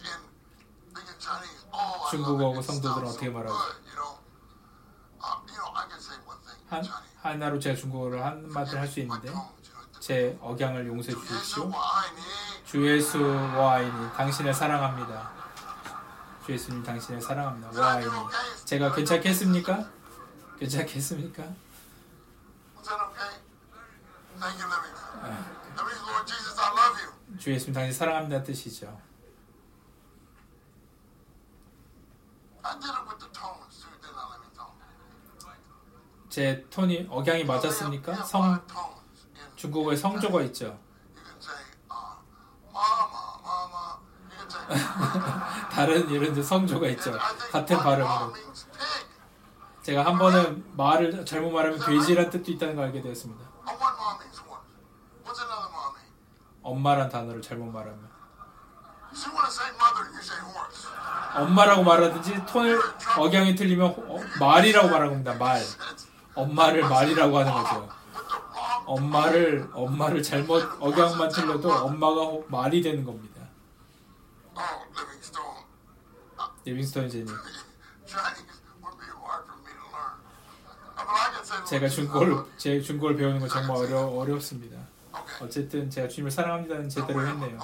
중국어 성도들은 어떻게 말하죠? 한, 하나로 제가 중국어를 한마디를 할 수 있는데 제 억양을 용서해 주십시오. 주 예수 와인이 당신을 사랑합니다. 주 예수님 당신을 사랑합니다. 와인이 제가 괜찮겠습니까? 괜찮겠습니까? 아, 주 예수님 당신 사랑합니다 뜻이죠. 제 톤이 억양이 맞았습니까? 성 중국어에 성조가 있죠. 다른 이런 성조가 있죠. 같은 발음으로. 제가 한 번은 말을 잘못 말하면 돼지란 뜻도 있다는 걸 알게 되었습니다. 엄마란 단어를 잘못 말하면. 엄마라고 말하든지 톤을 억양이 틀리면 어, 말이라고 말하는 겁니다. 말. 엄마를 말이라고 하는 거죠. 엄마를 엄마를 잘못 억양만 틀려도 엄마가 말이 되는 겁니다. 리빙스톤 제님. 제가 중국어를 제 중국어를 배우는 건 정말 어려 어렵습니다. 어쨌든 제가 주님을 사랑합니다는 제대로 했네요.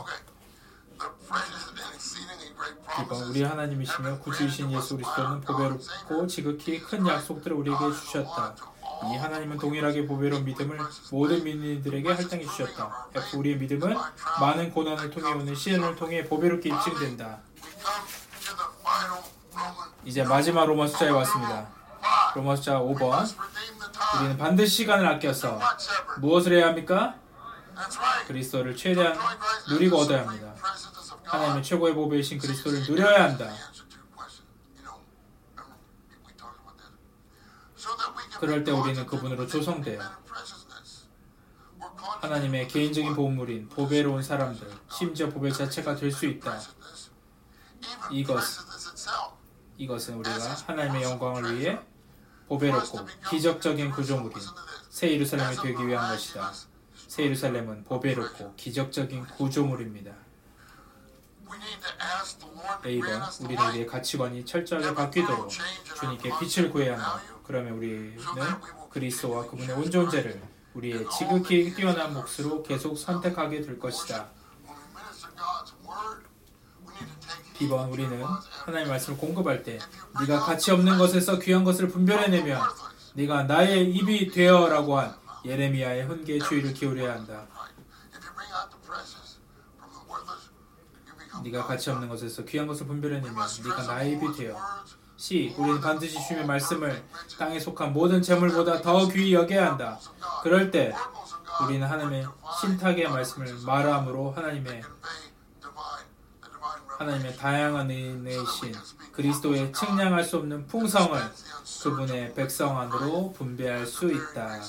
이번 우리 하나님이시며 구주이신 예수 그리스도는 보배롭고 지극히 큰 약속들을 우리에게 주셨다. 이 하나님은 동일하게 보배로운 믿음을 모든 민들에게 할당해 주셨다. F 우리의 믿음은 많은 고난을 통해 오는 시련을 통해 보배롭게 입증된다. 이제 마지막 로마 숫자에 왔습니다. 로마 숫자 오 번. 우리는 반드시 시간을 아껴서 무엇을 해야 합니까? 그리스도를 최대한 누리고 얻어야 합니다. 하나님의 최고의 보배이신 그리스도를 누려야 한다. 그럴 때 우리는 그분으로 조성돼요. 하나님의 개인적인 보물인 보배로운 사람들, 심지어 보배 자체가 될 수 있다. 이것, 이것은 우리가 하나님의 영광을 위해 보배롭고 기적적인 구조물인 새 예루살렘이 되기 위한 것이다. 새 예루살렘은 보배롭고 기적적인 구조물입니다. 에이 번 우리는 우리의 가치관이 철저하게 바뀌도록 주님께 빛을 구해야 한다. 그러면 우리는 그리스도와 그분의 온 존재를 우리의 지극히 뛰어난 몫으로 계속 선택하게 될 것이다. 비 번 우리는 하나님의 말씀을 공급할 때 네가 가치 없는 것에서 귀한 것을 분별해내면 네가 나의 입이 되어라고 한 예레미야의 훈계의 주의를 기울여야 한다. 네가 가치 없는 것에서 귀한 것을 분별해내면 네가 나의 입이 되어. 시 우리는 반드시 주님의 말씀을 땅에 속한 모든 재물보다 더 귀히 여겨야 한다. 그럴 때 우리는 하나님의 신탁의 말씀을 말함으로 하나님의 하나님의 다양한 은혜이신 그리스도의 측량할 수 없는 풍성을 그분의 백성 안으로 분배할 수 있다.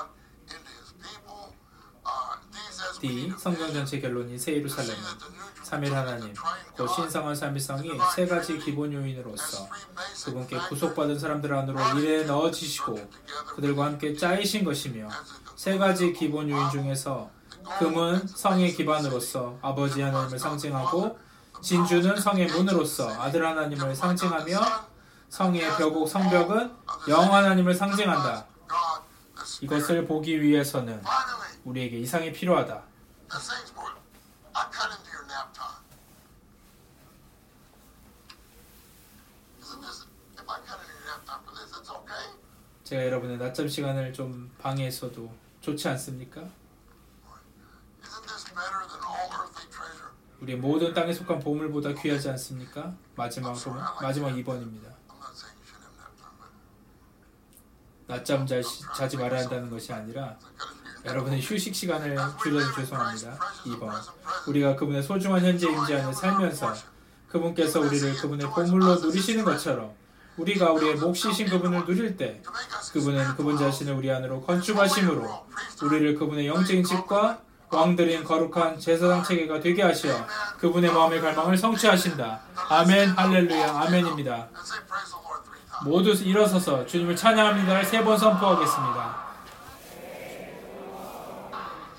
D. 성경 전체 결론인 새 예루살렘은 삼일 하나님, 곧 신성한 삼위성이 세 가지 기본 요인으로서 그분께 구속받은 사람들 안으로 일에 넣어지시고 그들과 함께 짜이신 것이며 세 가지 기본 요인 중에서 금은 성의 기반으로서 아버지 하나님을 상징하고 진주는 성의 문으로서 아들 하나님을 상징하며 성의 벽옥 성벽은 영 하나님을 상징한다. 이것을 보기 위해서는 우리에게 이상이 필요하다. 제가 여러분의 낮잠 시간을 좀 방해했어도 좋지 않습니까? 우리의 모든 땅에 속한 보물보다 귀하지 않습니까? 마지막으로 마지막 이 번입니다. 낮잠 자, 자지 말아야 한다는 것이 아니라 여러분의 휴식 시간을 줄여서 죄송합니다. 이 번 우리가 그분의 소중한 현재 임재 안에 살면서 그분께서 우리를 그분의 보물로 누리시는 것처럼 우리가 우리의 몫이신 그분을 누릴 때 그분은 그분 자신을 우리 안으로 건축하심으로 우리를 그분의 영적인 집과 왕들인 거룩한 제사장 체계가 되게 하시어 그분의 마음의 갈망을 성취하신다. 아멘, 할렐루야, 아멘입니다. 모두 일어서서 주님을 찬양합니다를 세 번 선포하겠습니다.